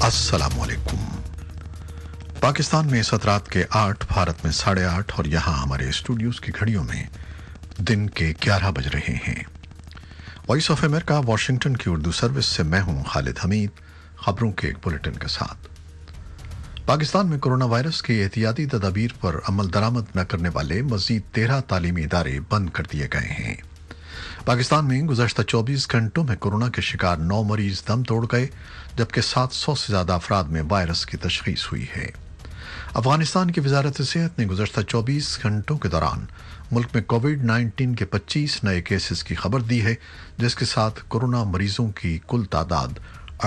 अस्सलाम वालेकुम। पाकिस्तान में इस रात के 8, भारत में 8:30 और यहाँ हमारे स्टूडियोज की घड़ियों में दिन के 11 बज रहे हैं। वॉइस ऑफ अमेरिका वाशिंगटन की उर्दू सर्विस से मैं हूँ खालिद हमीद, खबरों के एक बुलेटिन के साथ। पाकिस्तान में कोरोना वायरस की एहतियाती तदाबीर पर अमल दरामद न करने वाले मजीद 13 तालीमी इदारे बंद कर दिए गए हैं। पाकिस्तान में गुज़श्ता 24 घंटों में कोरोना के शिकार 9 मरीज दम तोड़ गए, जबकि 700 से ज़्यादा अफराद में वायरस की तशखीस हुई है। अफगानिस्तान की वजारत सेहत ने गुज़श्ता 24 घंटों के दौरान मुल्क में कोविड-19 के 25 नए केसेस की खबर दी है, जिसके साथ कोरोना मरीजों की कुल तादाद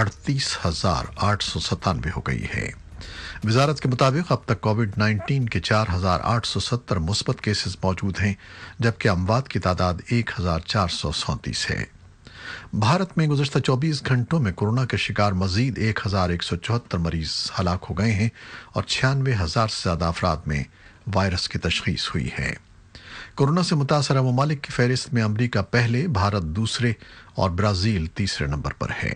38,897 हो गई है। वजारत के मुताबिक अब तक कोविड-19 के 4,870 मुस्बत केसेस मौजूद हैं, जबकि अमवात की तादाद 1,437 है। भारत में गुज़श्ता 24 घंटों में कोरोना के शिकार मजीद 1,174 मरीज हलाक हो गए हैं और 96,000 से ज़्यादा अफराद में वायरस की तशखीस हुई है। कोरोना से मुतासरा ममालिक की फहरिस्त में अमरीका पहले, भारत दूसरे और ब्राज़ील तीसरे नंबर पर है।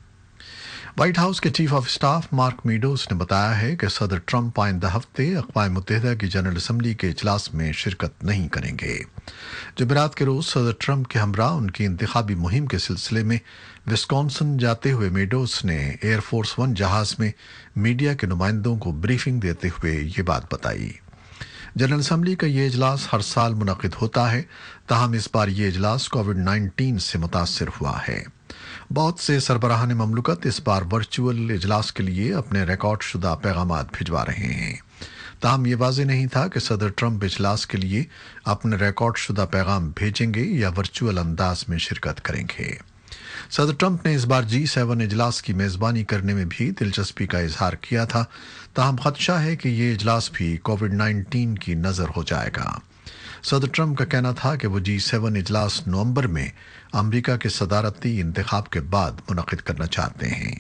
व्हाइट हाउस के chief of staff Mark Meadows ने बताया है कि सदर ट्रंप आइंदा हफ्ते अक़वाम मुत्तहिदा की जनरल असम्बली के इजलास में शिरकत नहीं करेंगे। जुमेरात के रोज़ सदर ट्रंप के हमरा उनकी इंतखाबी मुहिम के सिलसिले में विस्कॉन्सिन जाते हुए मीडोज ने एयरफोर्स वन जहाज़ में मीडिया के नुमाइंदों को ब्रीफिंग देते हुए ये बात बताई। जनरल असम्बली का ये इजलास हर साल मुनक़िद होता है, ताहम इस बार ये इजलास कोविड-19 से मुतासर हुआ है। बहुत से सरबराहान ममलकत इस बार वर्चुअल इजलास के लिए अपने रिकॉर्ड शुदा पैगामात भिजवा रहे हैं। ताहम ये वाज़ेह नहीं था कि सदर ट्रंप इजलास के लिए अपने रिकॉर्ड शुदा पैगाम भेजेंगे या वर्चुअल अंदाज में शिरकत करेंगे। सदर ट्रंप ने इस बार G7 इजलास की मेज़बानी करने में भी दिलचस्पी का इजहार किया था, ताहम खदशा है कि ये इजलास भी कोविड-19 की नज़र हो जाएगा। सदर ट्रंप का कहना था कि वो G7 इजलास नवंबर में अमरीका के सदारती इंतखाब के बाद मुनक़िद करना चाहते हैं।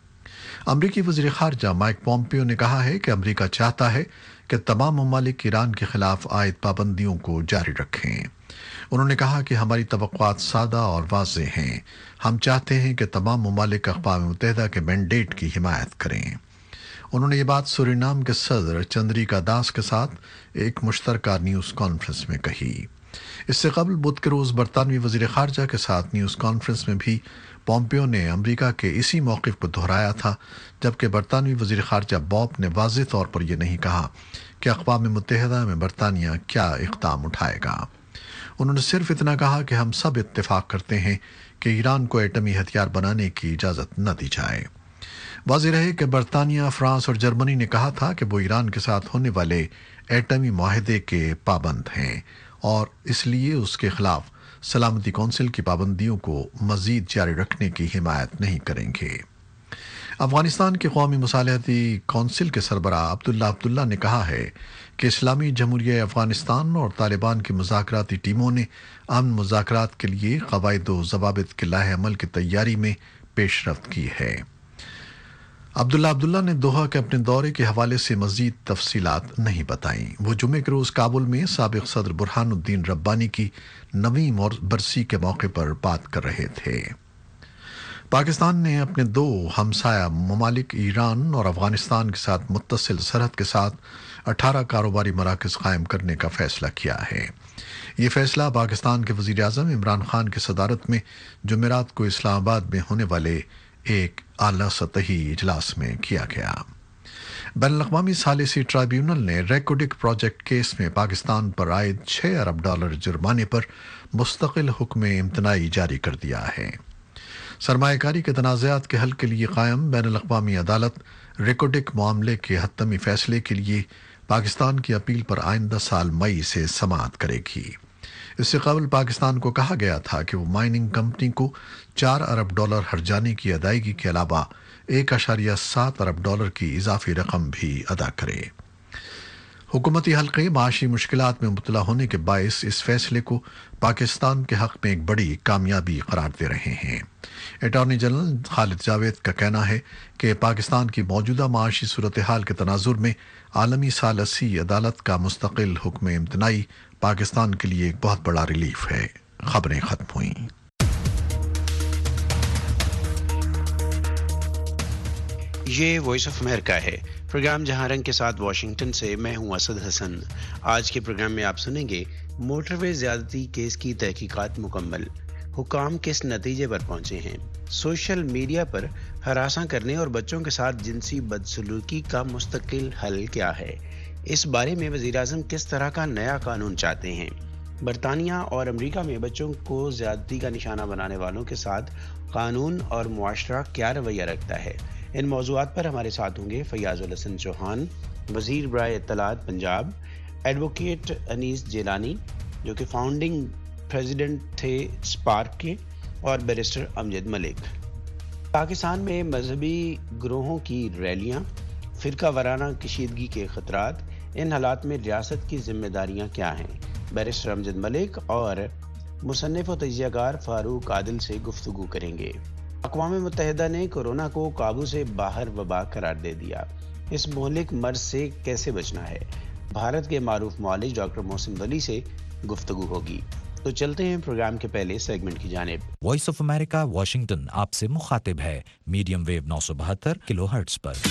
अमरीकी वज़ीर ख़ारजा माइक पॉम्पियो ने कहा है कि अमरीका चाहता है कि तमाम ममालिक ईरान के खिलाफ आयद पाबंदियों को जारी रखें। उन्होंने कहा कि हमारी तवक्कुआत सादा और वाज़ेह हैं। हम चाहते हैं कि तमाम ममालिक अक़वाम मुत्तहिदा के मैंडेट की हिमायत करें। उन्होंने ये बात सूरीनाम के सदर चंद्रिका दास के साथ एक मुश्तरका न्यूज़ कॉन्फ्रेंस में कही। इससे कबल बुध के रोज़ बरतानवी वज़ीर ख़ारजा के साथ न्यूज़ कॉन्फ्रेंस में भी पॉम्पियो ने अमरीका के इसी मौक़िफ़ को दोहराया था, जबकि बरतानवी वज़ीर ख़ारजा बॉब ने वाज़ेह तौर पर यह नहीं कहा कि अक़वाम मुत्तहिदा में बरतानिया क्या इक़दाम उठाएगा। उन्होंने सिर्फ इतना कहा कि हम सब इत्तेफ़ाक़ करते हैं कि ईरान को एटमी हथियार बनाने की इजाज़त न दी जाए। वाज़ेह रहे कि बरतानिया, फ्रांस और जर्मनी ने कहा था कि वो ईरान के साथ होने वाले एटमी माहदे के पाबंद हैं और इसलिए उसके खिलाफ सलामती कौंसिल की पाबंदियों को मज़ीद जारी रखने की हिमायत नहीं करेंगे। अफगानिस्तान के कौमी मुसालहती कौंसिल के सरबराह अब्दुल्ला ने कहा है कि इस्लामी जमहूरिया अफगानिस्तान और तालिबान की मुज़ाकराती टीमों ने अमन मुज़ाकरात के लिए क़वाइद व ज़वाबित के लाहे अमल की तैयारी में पेशरफ्त की है। अब्दुल्ला ने दोहा के अपने दौरे के हवाले से मज़ीद तफसीलात नहीं बताईं। वो जुमे के रोज़ काबुल में साबिक़ सदर बुरहानुद्दीन रब्बानी की 9वीं बरसी के मौके पर बात कर रहे थे। पाकिस्तान ने अपने 2 हमसाया ममालिक ईरान और अफगानिस्तान के साथ मुत्तसिल सरहद के साथ 18 कारोबारी मराकज़ कायम करने का फ़ैसला किया है। ये फ़ैसला पाकिस्तान के वज़ीर आज़म इमरान खान की सदारत में जुमेरात को इस्लामाबाद में होने वाले एक आला सतही इजलास में किया गया। बैनुल-अक़वामी सालिसी ट्राइब्यूनल ने रेकोडिक प्रोजेक्ट केस में पाकिस्तान पर आयद $6 अरब जुर्माने पर मुस्तकिल हुक्म इम्तनाई जारी कर दिया है। सरमायाकारी के तनाज़ात के हल के लिए कायम बैनुल-अक़वामी अदालत रेकोडिक मामले के हतमी फ़ैसले के लिए पाकिस्तान की अपील पर आइंदा साल मई से समाअत करेगी। इससे कबल पाकिस्तान को कहा गया था कि वो माइनिंग कंपनी को $4 अरब हर्जाने की अदायगी के अलावा $1.7 अरब की इजाफी रकम भी अदा करे। हुकूमती हल्के माशी मुश्किलात में मुब्तला होने के बायस इस फैसले को पाकिस्तान के हक़ में एक बड़ी कामयाबी करार दे रहे हैं। अटॉर्नी जनरल खालिद जावेद का कहना है कि पाकिस्तान की मौजूदा माशी सूरत हाल के तनाजुर में आलमी सालसी अदालत का मुस्तकिल हुक्म इम्तनाई पाकिस्तान के लिए एक बहुत बड़ा रिलीफ है। खबरें ख़त्म हुई। یہ وائس آف امریکہ ہے، پروگرام جہاں رنگ کے ساتھ واشنگٹن سے میں ہوں اسد حسن۔ آج کے پروگرام میں آپ سنیں گے موٹر وے زیادتی کیس کی تحقیقات مکمل، حکام کس نتیجے پر پہنچے ہیں، سوشل میڈیا پر ہراساں کرنے اور بچوں کے ساتھ جنسی بدسلوکی کا مستقل حل کیا ہے، اس بارے میں وزیر اعظم کس طرح کا نیا قانون چاہتے ہیں، برطانیہ اور امریکہ میں بچوں کو زیادتی کا نشانہ بنانے والوں کے ساتھ قانون اور معاشرہ کیا رویہ رکھتا ہے۔ ان موضوعات پر ہمارے ساتھ ہوں گے فیاض الحسن چوہان، وزیر برائے اطلاعات پنجاب، ایڈوکیٹ انیس جیلانی جو کہ فاؤنڈنگ پریزیڈنٹ تھے سپارک کے، اور بیرسٹر امجد ملک۔ پاکستان میں مذہبی گروہوں کی ریلیاں، فرقہ وارانہ کشیدگی کے خطرات، ان حالات میں ریاست کی ذمہ داریاں کیا ہیں؟ بیرسٹر امجد ملک اور مصنف و تجزیہ کار فاروق عادل سے گفتگو کریں گے۔ اقوام متحدہ نے کورونا کو قابو سے باہر وبا قرار دے دیا، اس مہلک مرض سے کیسے بچنا ہے؟ بھارت کے معروف معالج ڈاکٹر محسن ولی سے گفتگو ہوگی۔ تو چلتے ہیں پروگرام کے پہلے سیگمنٹ کی جانب۔ وائس آف امریکہ واشنگٹن آپ سے مخاطب ہے میڈیم ویو 972 کلو ہرٹز پر۔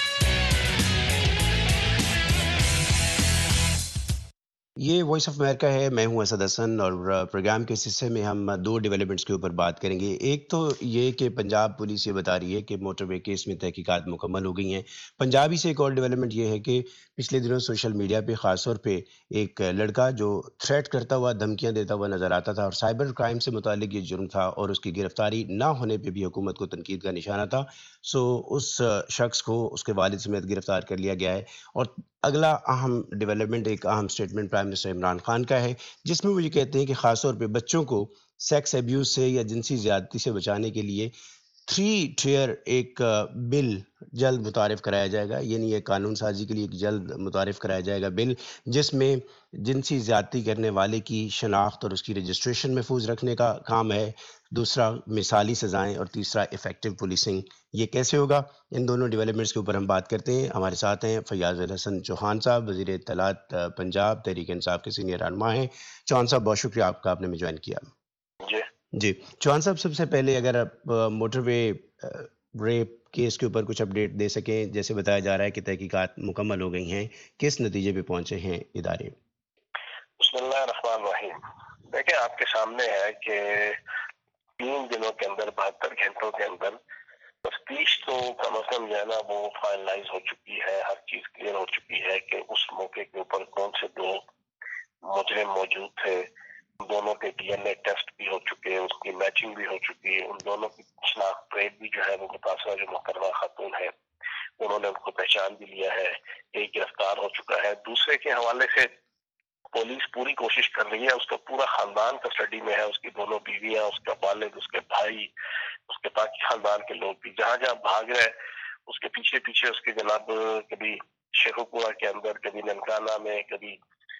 یہ وائس آف امریکہ ہے، میں ہوں اسد حسن، اور پروگرام کے اس حصے میں ہم دو ڈیولپمنٹس کے اوپر بات کریں گے۔ ایک تو یہ کہ پنجاب پولیس یہ بتا رہی ہے کہ موٹر وے کیس میں تحقیقات مکمل ہو گئی ہیں۔ پنجاب ہی سے ایک اور ڈیولپمنٹ یہ ہے کہ پچھلے دنوں سوشل میڈیا پہ خاص طور پہ ایک لڑکا جو تھریٹ کرتا ہوا، دھمکیاں دیتا ہوا نظر آتا تھا، اور سائبر کرائم سے متعلق یہ جرم تھا، اور اس کی گرفتاری نہ ہونے پہ بھی حکومت کو تنقید کا نشانہ تھا۔ سو اس شخص کو اس کے والد سمیت گرفتار کر لیا گیا ہے۔ اور اگلا اہم ڈیولپمنٹ، ایک اہم statement prime minister Imran Khan کا ہے، جس میں وہ یہ کہتے ہیں کہ خاص طور پہ بچوں کو سیکس ایبیوز سے یا جنسی زیادتی سے بچانے کے لیے 3 ٹیئر ایک بل جلد متعارف کرایا جائے گا، یعنی یہ قانون سازی کے لیے ایک جلد متعارف کرایا جائے گا بل، جس میں جنسی زیادتی کرنے والے کی شناخت اور اس کی رجسٹریشن محفوظ رکھنے کا کام ہے، دوسرا مثالی سزائیں، اور تیسرا افیکٹو پولیسنگ۔ یہ کیسے ہوگا؟ ان دونوں ڈیولپمنٹس کے اوپر ہم بات کرتے ہیں۔ ہمارے ساتھ ہیں فیاض الحسن چوہان صاحب، وزیر اطلاعات پنجاب تحریک انصاف کے سینئر رہنما ہیں۔ چوہان صاحب بہت شکریہ آپ کا، آپ نے ہمیں جوائن کیا۔ جی چوہان صاحب، سب سے پہلے اگر آپ موٹر وے ریپ کیس کے اوپر کچھ اپڈیٹ دے سکیں، جیسے بتایا جا رہا ہے کہ تحقیقات مکمل ہو گئی ہیں، کس نتیجے پہ پہنچے ہیں ادارے؟ بسم اللہ الرحمن الرحیم۔ دیکھیں، آپ کے سامنے ہے کہ 3 دنوں کے اندر، 72 گھنٹوں کے اندر تفتیش تو کم از کم جو ہے نا وہ فائنلائز ہو چکی ہے، ہر چیز کلیئر ہو چکی ہے کہ اس موقع کے اوپر کون سے 2 مجرم موجود تھے، ان دونوں کے ڈی این اے ٹیسٹ بھی ہو چکے، اس کی میچنگ بھی ہو چکی ہے، ان دونوں کی شناخت ریٹ بھی جو ہے وہ متاثرہ جو محترمہ خاتون ہے انہوں نے ان کو پہچان بھی لیا ہے، ایک گرفتار ہو چکا ہے۔ دوسرے کے حوالے سے پولیس پوری کوشش کر رہی ہے، اس کا پورا خاندان کسٹڈی میں ہے، اس کی دونوں بیویاں، اس کا والد، اس کے بھائی، اس کے باقی خاندان کے لوگ بھی جہاں جہاں بھاگ رہے، اس کے پیچھے پیچھے اس کے جناب کبھی شیخو پورہ کے اندر، کبھی ننکانہ میں، کبھی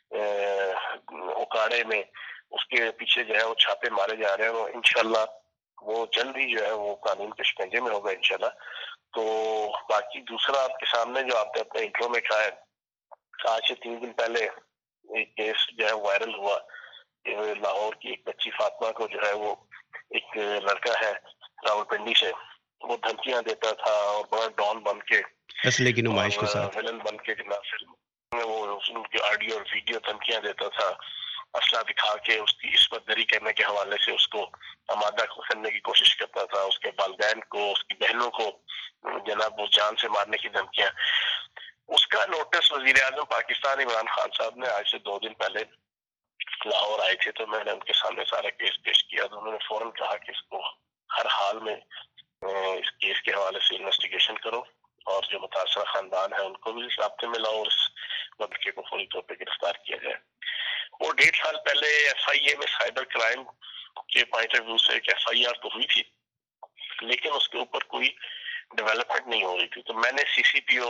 اوکاڑے میں، اس کے پیچھے جو ہے وہ چھاپے مارے جا رہے ہیں۔ وہ انشاءاللہ وہ جلد ہی جو ہے وہ قانون کے شکنجے میں ہوگا انشاءاللہ۔ تو باقی دوسرا آپ کے سامنے جو آپ نے اپنے انٹرو میں کہا ہے، آج سے 3 دن پہلے ایک کیس جو ہے وائرل ہوا کہ لاہور کی ایک بچی فاطمہ کو جو ہے وہ ایک لڑکا ہے راول پنڈی سے، وہ دھمکیاں دیتا تھا اور بڑا ڈان بن کے، اسلحے کی نمائش کے ساتھ، ولن بن کے جناب پھر وہ ان کی آڈیو اور ویڈیو دھمکیاں دیتا تھا، اسلحہ دکھا کے اس کی عصمت دری کرنے کے حوالے سے اس کو آمادہ کرنے کی کوشش کرتا تھا، اس کے والدین کو، اس کی بہنوں کو جناب وہ جان سے مارنے کی دھمکیاں۔ اس کا نوٹس وزیر اعظم پاکستان عمران خان صاحب نے آج سے 2 دن پہلے لاہور آئے تھے، تو میں نے ان کے سامنے سارا کیس پیش کیا، تو انہوں نے فوراً کہا کہ اس کو ہر حال میں اس کیس کے حوالے سے انویسٹیگیشن کرو، اور جو متاثرہ خاندان ہے ان کو بھی اس رابطے میں لاؤ، اور اس لڑکے کو فوری طور پہ گرفتار کیا جائے۔ وہ 1.5 سال پہلے ایف آئی اے میں سائبر کرائم کے پوائنٹ آف ویو سے ایک ایف آئی آر تو ہوئی تھی، لیکن اس کے اوپر کوئی ڈیولپمنٹ نہیں ہو رہی تھی، تو میں نے سی سی پی او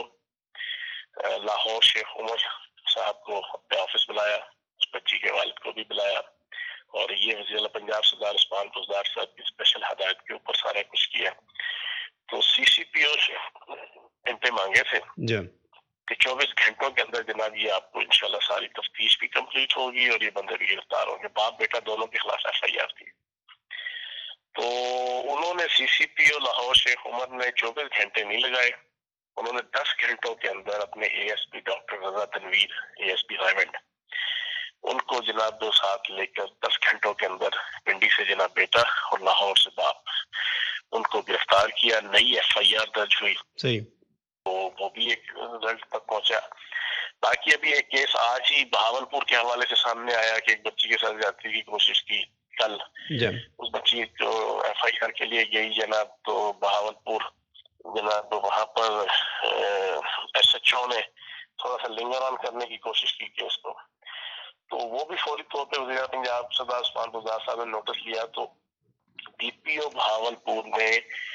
لاہور شیخ عمر صاحب کو اپنے آفس بلایا، اس بچی کے والد کو بھی بلایا، اور یہ وزیر اعلیٰ پنجاب سردار عثمان بزدار صاحب کی اسپیشل ہدایت کے اوپر سارا کچھ کیا۔ تو سی سی پی او سے گھنٹے مانگے تھے کہ 24 گھنٹوں کے اندر جناب یہ آپ کو انشاءاللہ ساری تفتیش بھی کمپلیٹ ہوگی اور یہ بندے بھی گرفتار ہوں گے۔ باپ بیٹا دونوں کے خلاف ایف آئی آر تھی، تو انہوں نے سی سی پی او لاہور شیخ عمر نے 24 گھنٹے نہیں لگائے، انہوں نے 10 گھنٹوں کے اندر اپنے ASP doctor Raza Tanvir ASP Raymond ان کو جناب دو ساتھ لے کر 10 گھنٹوں کے اندر پنڈی سے جناب بیٹا اور لاہور سے باپ ان کو گرفتار کیا. نئی FIR درج ہوئی صحیح. تو وہ بھی ایک رزلٹ تک پہنچا. باقی ابھی ایک کیس آج ہی بہاولپور کے حوالے سے سامنے آیا کہ ایک بچی کے ساتھ زیادتی کی کوشش کی کل. اس بچی جو FIR کے لیے گئی جناب تو بہاولپور جناب وہاں پر SHO نے تھوڑا سا لنگر آن کرنے کی کوشش کی کیس کو. تو وہ بھی فوری طور پہ وزیر پنجاب سردار عثمان بزدار صاحب نے نوٹس لیا تو DPO بہاولپور نے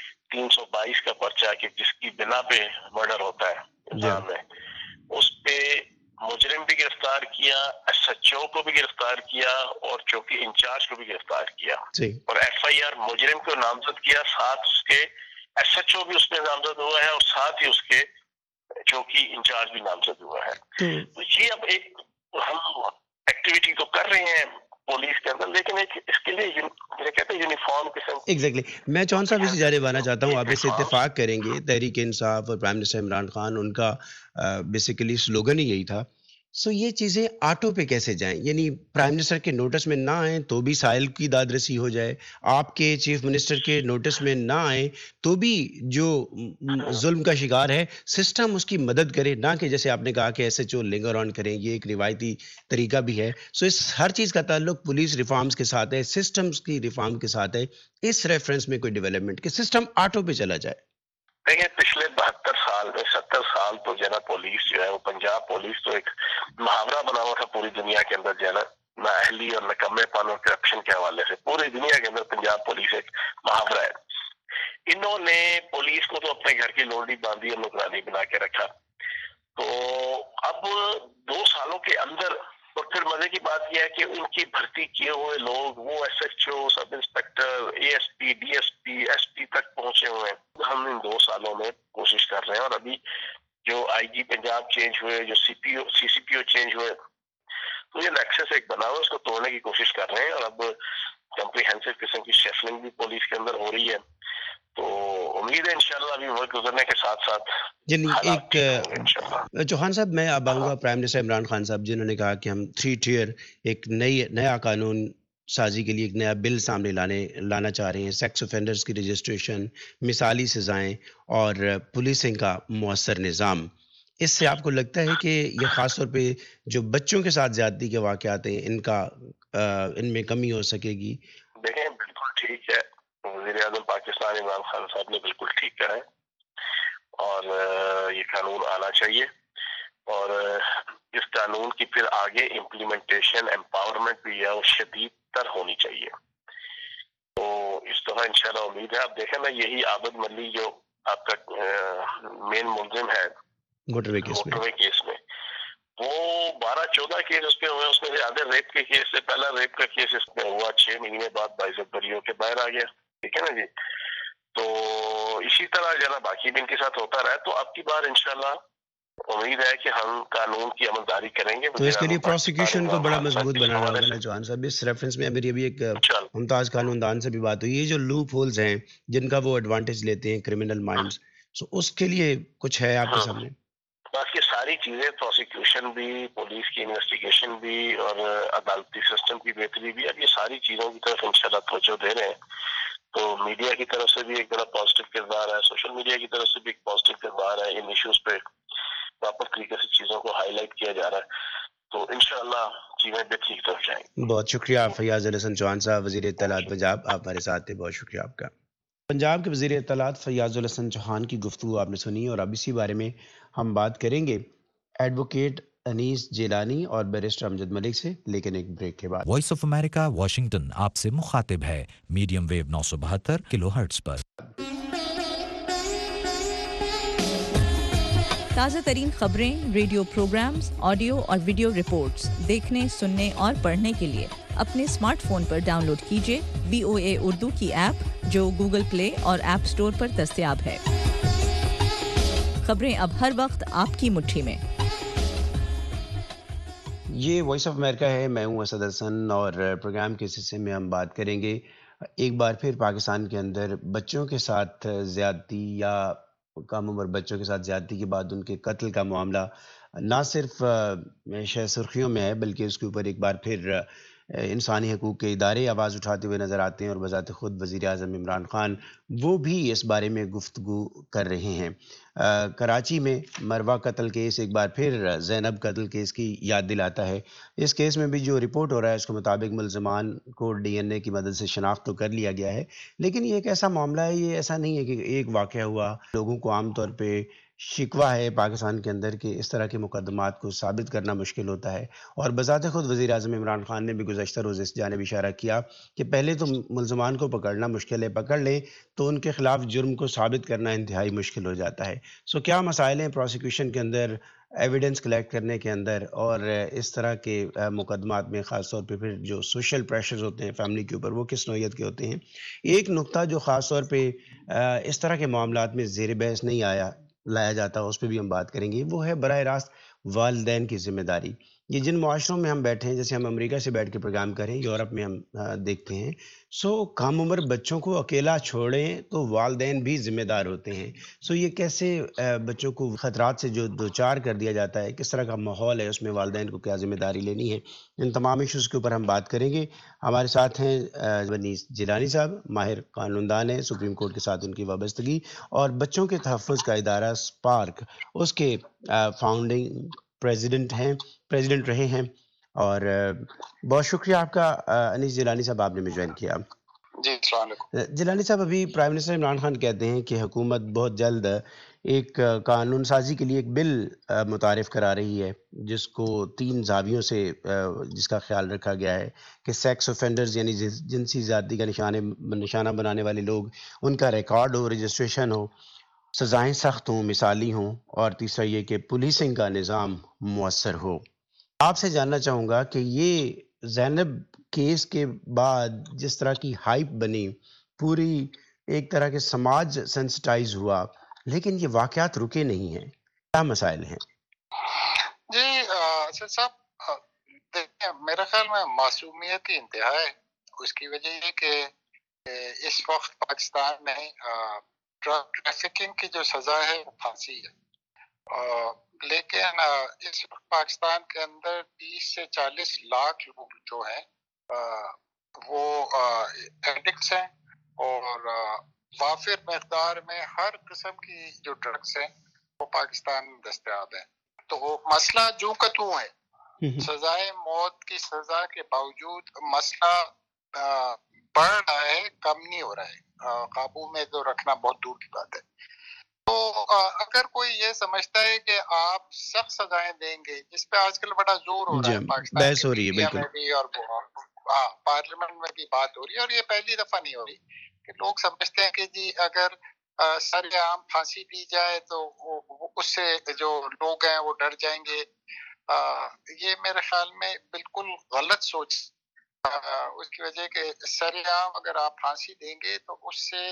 322 کا پرچہ کہ جس کی بنا پہ مرڈر ہوتا ہے الزام ہے اس پہ مجرم بھی گرفتار کیا, SHO کو بھی گرفتار کیا اور چوکی انچارج کو بھی گرفتار کیا اور FIR مجرم کو نامزد کیا, ساتھ اس کے SHO بھی اس میں نامزد ہوا ہے اور ساتھ ہی اس کے چوکی انچارج بھی نامزد ہوا ہے. تو یہ اب ایک ہم ایکٹیویٹی تو کر رہے ہیں پولیس کے اندر, لیکن ایک اس کے لیے کہتے ہیں یونیفارم قسم. ایگزیکٹلی. میں چون صاحب اسی جانب آنا چاہتا ہوں, آپ اس سے اتفاق کریں گے تحریک انصاف اور پرائم منسٹر عمران خان ان کا بیسیکلی سلوگن ہی یہی تھا. سو یہ چیزیں آٹو پہ کیسے جائیں, یعنی پرائم منسٹر کے نوٹس میں نہ آئیں تو بھی سائل کی داد رسی ہو جائے, آپ کے چیف منسٹر کے نوٹس میں نہ آئیں تو بھی جو ظلم کا شکار ہے سسٹم اس کی مدد کرے, نہ کہ جیسے آپ نے کہا کہ SHO لنگر آن کریں, یہ ایک روایتی طریقہ بھی ہے. سو اس ہر چیز کا تعلق پولیس ریفارمز کے ساتھ ہے, سسٹمز کی ریفارم کے ساتھ ہے. اس ریفرنس میں کوئی ڈیولپمنٹ کہ سسٹم آٹو پہ چلا جائے. دیکھیں پچھلے 72 سال میں 70 سال تو جو ہے نا پولیس جو ہے وہ پنجاب پولیس تو ایک محاورہ بنا ہوا تھا پوری دنیا کے اندر جو ہے نا نااہلی اور نکمے پن اور کرپشن کے حوالے سے پوری دنیا کے اندر پنجاب پولیس ایک محاورہ ہے. انہوں نے پولیس کو تو اپنے گھر کی لونڈی باندھی اور نگرانی بنا کے رکھا. تو اب 2 سالوں کے اندر اور پھر مزے کی بات یہ ہے کہ ان کی بھرتی کیے ہوئے لوگ وہ SHO سب انسپیکٹر ASP DSP SP تک پہنچے ہوئے ہیں. ہم ان 2 سالوں میں کوشش کر رہے ہیں اور ابھی جو IG پنجاب چینج ہوئے, جو CCPO چینج ہوئے, تو یہ نیکسس ایک بنا ہوا اس کو توڑنے کی کوشش کر رہے ہیں. اور اب کمپریہنسو قسم کی شیفلنگ بھی پولیس کے اندر ہو رہی ہے. تو امید ہے انشاءاللہ ابھی وقت گزرنے کے ساتھ ساتھ ایک چوہان صاحب میں اب آؤں گا پرائم منسٹر عمران خان صاحب جنہوں نے کہا کہ ہم 3 ٹیئر ایک نیا قانون سازی کے لیے ایک نیا بل سامنے لانا چاہ رہے ہیں, سیکس اوفینڈرز کی رجسٹریشن, مثالی سزائیں اور پولیسنگ کا مؤثر نظام. اس سے آپ کو لگتا ہے کہ یہ خاص طور پہ جو بچوں کے ساتھ زیادتی کے واقعات ہیں ان میں کمی ہو سکے گی؟ دیکھیں بالکل ٹھیک ہے, وزیر اعظم پاکستان عمران خان صاحب نے بالکل ٹھیک کہا ہے اور یہ قانون آنا چاہیے اور اس قانون کی پھر آگے امپلیمنٹیشن امپاورمنٹ بھی ہے وہ شدید تر ہونی چاہیے. تو اس طرح انشاءاللہ امید ہے. آپ دیکھیں نا یہی عابد ملی جو آپ کا مین ملزم ہے موٹر وے کیس میں وہ 12-14 کیس اس پہ ہوئے, اس میں سے آدھے ریپ کے کیس سے پہلا ریپ کا کیس اس میں ہوا 6 مہینے بعد باعزت بری ہو کے باہر آ گیا. ٹھیک ہے نا جی. تو اسی طرح جو ہے نا باقی بھی ان کے ساتھ ہوتا رہا. تو اب کی بار انشاءاللہ امید ہے کہ ہم قانون کی عملداری کریں گے. تو اس کے لیے پروسیکیوشن کو بڑا مضبوط بنانا ہوگا نا جوان صاحب. اس ریفرنس میں میری ابھی ایک ممتاز قانون دان سے بھی بات ہوئی, یہ جو لوپ ہولز ہیں جن کا وہ ایڈوانٹیج لیتے ہیں کرمنل مائنڈز, سو اس کے لیے کچھ ہے آپ کے سامنے؟ بس یہ ساری چیزیں پروسیکیوشن بھی, پولیس کی انویسٹیگیشن بھی اور عدالتی سسٹم کی بہتری بھی, اب یہ ساری چیزوں کی طرف انشاءاللہ توجہ دے رہے ہیں. تو میڈیا کی طرف سے بھی ایک بڑا پازیٹیو کردار ہے, سوشل میڈیا کی طرف سے بھی ایک پازیٹیو کردار ہے. ان ایشوز پہ پراپر طریقے سے چیزوں کو ہائی لائٹ کیا جا رہا ہے. تو انشاءاللہ چیزیں بہتری کی طرف جائیں. بہت شکریہ فیاض الحسن چوہان صاحب, وزیر اطلاعات پنجاب, آپ ہمارے ساتھ تھے, بہت شکریہ آپ کا. پنجاب کے وزیر اطلاعات فیاض الحسن چوہان کی گفتگو آپ نے سنی اور اب اسی بارے میں ہم بات کریں گے ایڈوکیٹ انیس جیلانی اور بیرسٹر امجد ملک سے, لیکن ایک بریک کے بعد. وائس آف امریکہ واشنگٹن آپ سے مخاطب ہے میڈیم ویو 972 کلو ہرٹز پر. تازہ ترین خبریں، ریڈیو پروگرامز، آڈیو اور ویڈیو رپورٹس دیکھنے، سننے اور پڑھنے کے لیے اپنے اسمارٹ فون پر ڈاؤن لوڈ کیجیے VOA اردو کی ایپ جو گوگل پلے اور ایپ سٹور پر دستیاب ہے. خبریں اب ہر وقت آپ کی مٹھی میں. یہ وائس آف امریکہ ہے, میں ہوں اسد حسن اور پروگرام کے حصے میں ہم بات کریں گے ایک بار پھر پاکستان کے اندر بچوں کے ساتھ زیادتی یا کم عمر بچوں کے ساتھ زیادتی کے بعد ان کے قتل کا معاملہ نہ صرف شاید سرخیوں میں ہے، بلکہ اس کے اوپر ایک بار پھر انسانی حقوق کے ادارے آواز اٹھاتے ہوئے نظر آتے ہیں، اور بذات خود وزیر اعظم عمران خان وہ بھی اس بارے میں گفتگو کر رہے ہیں۔ کراچی میں مروہ قتل کیس ایک بار پھر زینب قتل کیس کی یاد دلاتا ہے۔ اس کیس میں بھی جو رپورٹ ہو رہا ہے اس کے مطابق ملزمان کو ڈی این اے کی مدد سے شناخت تو کر لیا گیا ہے، لیکن یہ ایک ایسا معاملہ ہے، یہ ایسا نہیں ہے کہ ایک واقعہ ہوا۔ لوگوں کو عام طور پہ شکوہ ہے پاکستان کے اندر کہ اس طرح کے مقدمات کو ثابت کرنا مشکل ہوتا ہے، اور بذات خود وزیر اعظم عمران خان نے بھی گزشتہ روز اس جانب اشارہ کیا کہ پہلے تو ملزمان کو پکڑنا مشکل ہے، پکڑ لیں تو ان کے خلاف جرم کو ثابت کرنا انتہائی مشکل ہو جاتا ہے۔ کیا مسائل ہیں پروسیکیوشن کے اندر، ایویڈنس کلیکٹ کرنے کے اندر، اور اس طرح کے مقدمات میں خاص طور پہ پھر جو سوشل پریشرز ہوتے ہیں فیملی کے اوپر، وہ کس نوعیت کے ہوتے ہیں؟ ایک نقطہ جو خاص طور پہ اس طرح کے معاملات میں زیر بحث نہیں لایا جاتا، اس پہ بھی ہم بات کریں گے، وہ ہے براہ راست والدین کی ذمہ داری۔ یہ جن معاشروں میں ہم بیٹھے ہیں، جیسے ہم امریکہ سے بیٹھ کے پروگرام کریں، یورپ میں ہم دیکھتے ہیں، کم عمر بچوں کو اکیلا چھوڑیں تو والدین بھی ذمہ دار ہوتے ہیں۔ یہ کیسے بچوں کو خطرات سے جو دوچار کر دیا جاتا ہے، کس طرح کا ماحول ہے اس میں، والدین کو کیا ذمہ داری لینی ہے، ان تمام ایشوز کے اوپر ہم بات کریں گے۔ ہمارے ساتھ ہیں ونیس جیلانی صاحب، ماہر قانون دان ہیں، سپریم کورٹ کے ساتھ ان کی وابستگی، اور بچوں کے تحفظ کا ادارہ سپارک، اس کے فاؤنڈنگ پریزیڈنٹ رہے ہیں، اور بہت شکریہ آپ کا انیس جیلانی صاحب، آپ نے میں جوائن کیا۔ جی السلام علیکم۔ جیلانی صاحب، ابھی پرائم منسٹر عمران خان کہتے ہیں کہ حکومت بہت جلد ایک قانون سازی کے لیے ایک بل متعارف کرا رہی ہے، جس کو 3 زاویوں سے جس کا خیال رکھا گیا ہے کہ سیکس اوفینڈرز یعنی جنسی زیادتی کا نشانہ بنانے والے لوگ، ان کا ریکارڈ ہو، رجسٹریشن ہو، سزائیں سخت ہوں، مثالی ہوں، اور تیسرا یہ کہ پولیسنگ کا نظام مؤثر ہو۔ آپ سے جاننا چاہوں گا کہ یہ زینب کیس کے بعد جس طرح کی ہائپ بنی، پوری ایک طرح کے سماج سینسٹائز ہوا، لیکن یہ واقعات رکے نہیں ہیں، کیا مسائل ہیں؟ جی اسد صاحب، دیکھیں میرے خیال میں معصومیت کی انتہا ہے۔ اس کی وجہ یہ کہ اس وقت پاکستان میں ڈرگ ٹریفکنگ کی جو سزا ہے وہ پھانسی ہے، لیکن اس وقت پاکستان کے اندر 30 سے 40 لاکھ لوگ جو ہیں وہ ایڈکٹس ہیں، اور وافر مقدار میں ہر قسم کی جو ڈرگس ہیں وہ پاکستان میں دستیاب ہیں۔ تو مسئلہ جو کا تو ہے، سزائے موت کی سزا کے باوجود مسئلہ بڑھ رہا ہے، کم نہیں ہو رہا ہے، قابو میں تو رکھنا بہت دور کی بات ہے۔ تو اگر کوئی یہ سمجھتا ہے کہ آپ سخت سزائیں دیں گے، جس پہ آج کل بڑا زور ہو رہا ہے پاکستان بحث ہو رہی ہے، بالکل، میں بھی اور پارلیمنٹ میں بھی بات ہو رہی ہے، اور یہ پہلی دفعہ نہیں ہو رہی کہ لوگ سمجھتے ہیں کہ جی اگر سر عام پھانسی دی جائے تو اس سے جو لوگ ہیں وہ ڈر جائیں گے۔ یہ میرے خیال میں بالکل غلط سوچ، اس کی وجہ کہ سر عام اگر آپ پھانسی دیں گے تو اس سے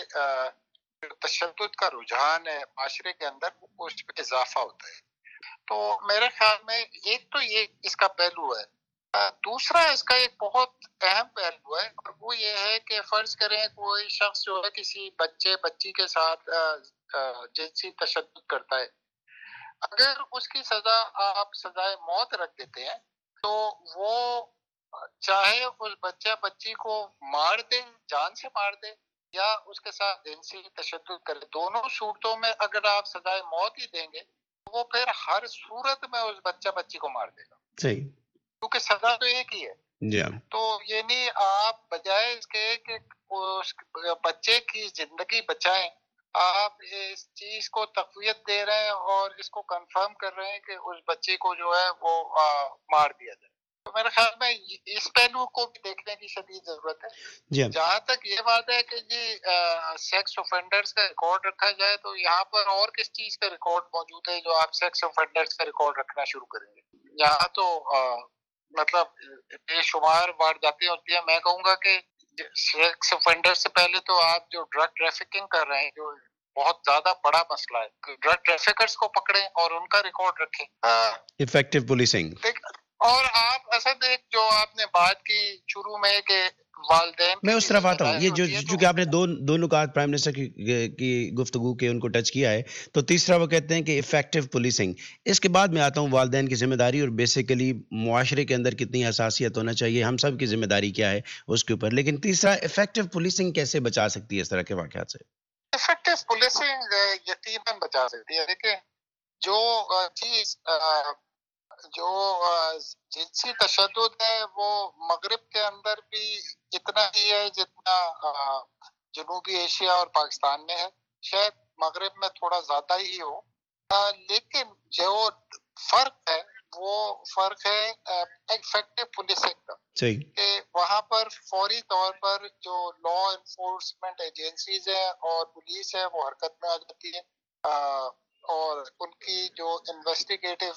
تشدد کا رجحان ہے معاشرے کے اندر، اس پہ اضافہ ہوتا ہے۔ تو میرے خیال میں ایک تو یہ اس کا پہلو ہے، دوسرا اس کا ایک بہت اہم پہلو ہے، اور وہ یہ ہے کہ فرض کریں کوئی شخص جو ہے کسی بچی کے ساتھ جنسی تشدد کرتا ہے، اگر اس کی سزا آپ سزائے موت رکھ دیتے ہیں تو وہ چاہے اس بچی کو مار دے، جان سے مار دے، یا اس کے ساتھ جنسی تشدد کرے، دونوں صورتوں میں اگر آپ سزائے موت ہی دیں گے تو وہ پھر ہر صورت میں اس بچی کو مار دے گا، صحیح، کیونکہ سزا تو ایک ہی ہے۔ تو یہ نہیں، آپ بجائے اس کے کہ اس بچے کی زندگی بچائیں، آپ اس چیز کو تقویت دے رہے ہیں اور اس کو کنفرم کر رہے ہیں کہ اس بچے کو جو ہے وہ مار دیا جائے۔ تو میرے خیال میں اس پہلو کو بھی دیکھنے کی شدید ضرورت ہے۔ جہاں تک یہ بات ہے کہ جی سیکس اوفینڈرز کا ریکارڈ رکھا جائے، تو یہاں پر اور کس چیز کا ریکارڈ موجود ہے جو آپ سیکس اوفینڈرز کا ریکارڈ رکھنا شروع کریں گے؟ یہاں تو مطلب بے شمار وارداتیں ہوتی ہیں۔ میں کہوں گا کہ سیکس اوفینڈر سے پہلے تو آپ جو ڈرگ ٹریفکنگ کر رہے ہیں، جو بہت زیادہ بڑا مسئلہ ہے، ڈرگ ٹریفکرز کو پکڑیں اور ان کا ریکارڈ رکھیں۔ ایفیکٹو پولیسنگ، اور آپ اسد ایک جو آپ نے بات کی شروع میں کہ والدین میں کی اس بھی طرف ذمہ آتا ہوں. داری یہ جو ہوتی ہے چونکہ آپ نے دو نکات پرائم منسٹر کی گفتگو کے ان کو ٹچ کیا ہے، تو تیسرا وہ کہتے ہیں کہ افیکٹو پولیسنگ. اس کے بعد میں آتا ہوں والدین کی ذمہ داری اور بیسیکلی معاشرے کے اندر کتنی حساسیت ہونا چاہیے، ہم سب کی ذمہ داری کیا ہے اس کے اوپر. لیکن تیسرا افیکٹو پولیسنگ کیسے بچا سکتی ہے اس طرح کے واقعات سے؟ افیکٹو پولیسنگ یقیناً بچا سکتی ہے. دیکھیں جو چیز جو جنسی تشدد ہے وہ مغرب کے اندر بھی اتنا ہی ہے جتنا جنوبی ایشیا اور پاکستان میں ہے. شاید مغرب میں تھوڑا زیادہ ہی ہو، لیکن جو فرق ہے وہ فرق ہے افیکٹو پولیسنگ کا. صحیح. کہ وہاں پر فوری طور پر جو لا انفورسمنٹ ایجنسیز ہیں اور پولیس ہے وہ حرکت میں آ جاتی ہے، اور ان کی جو انویسٹیگیٹو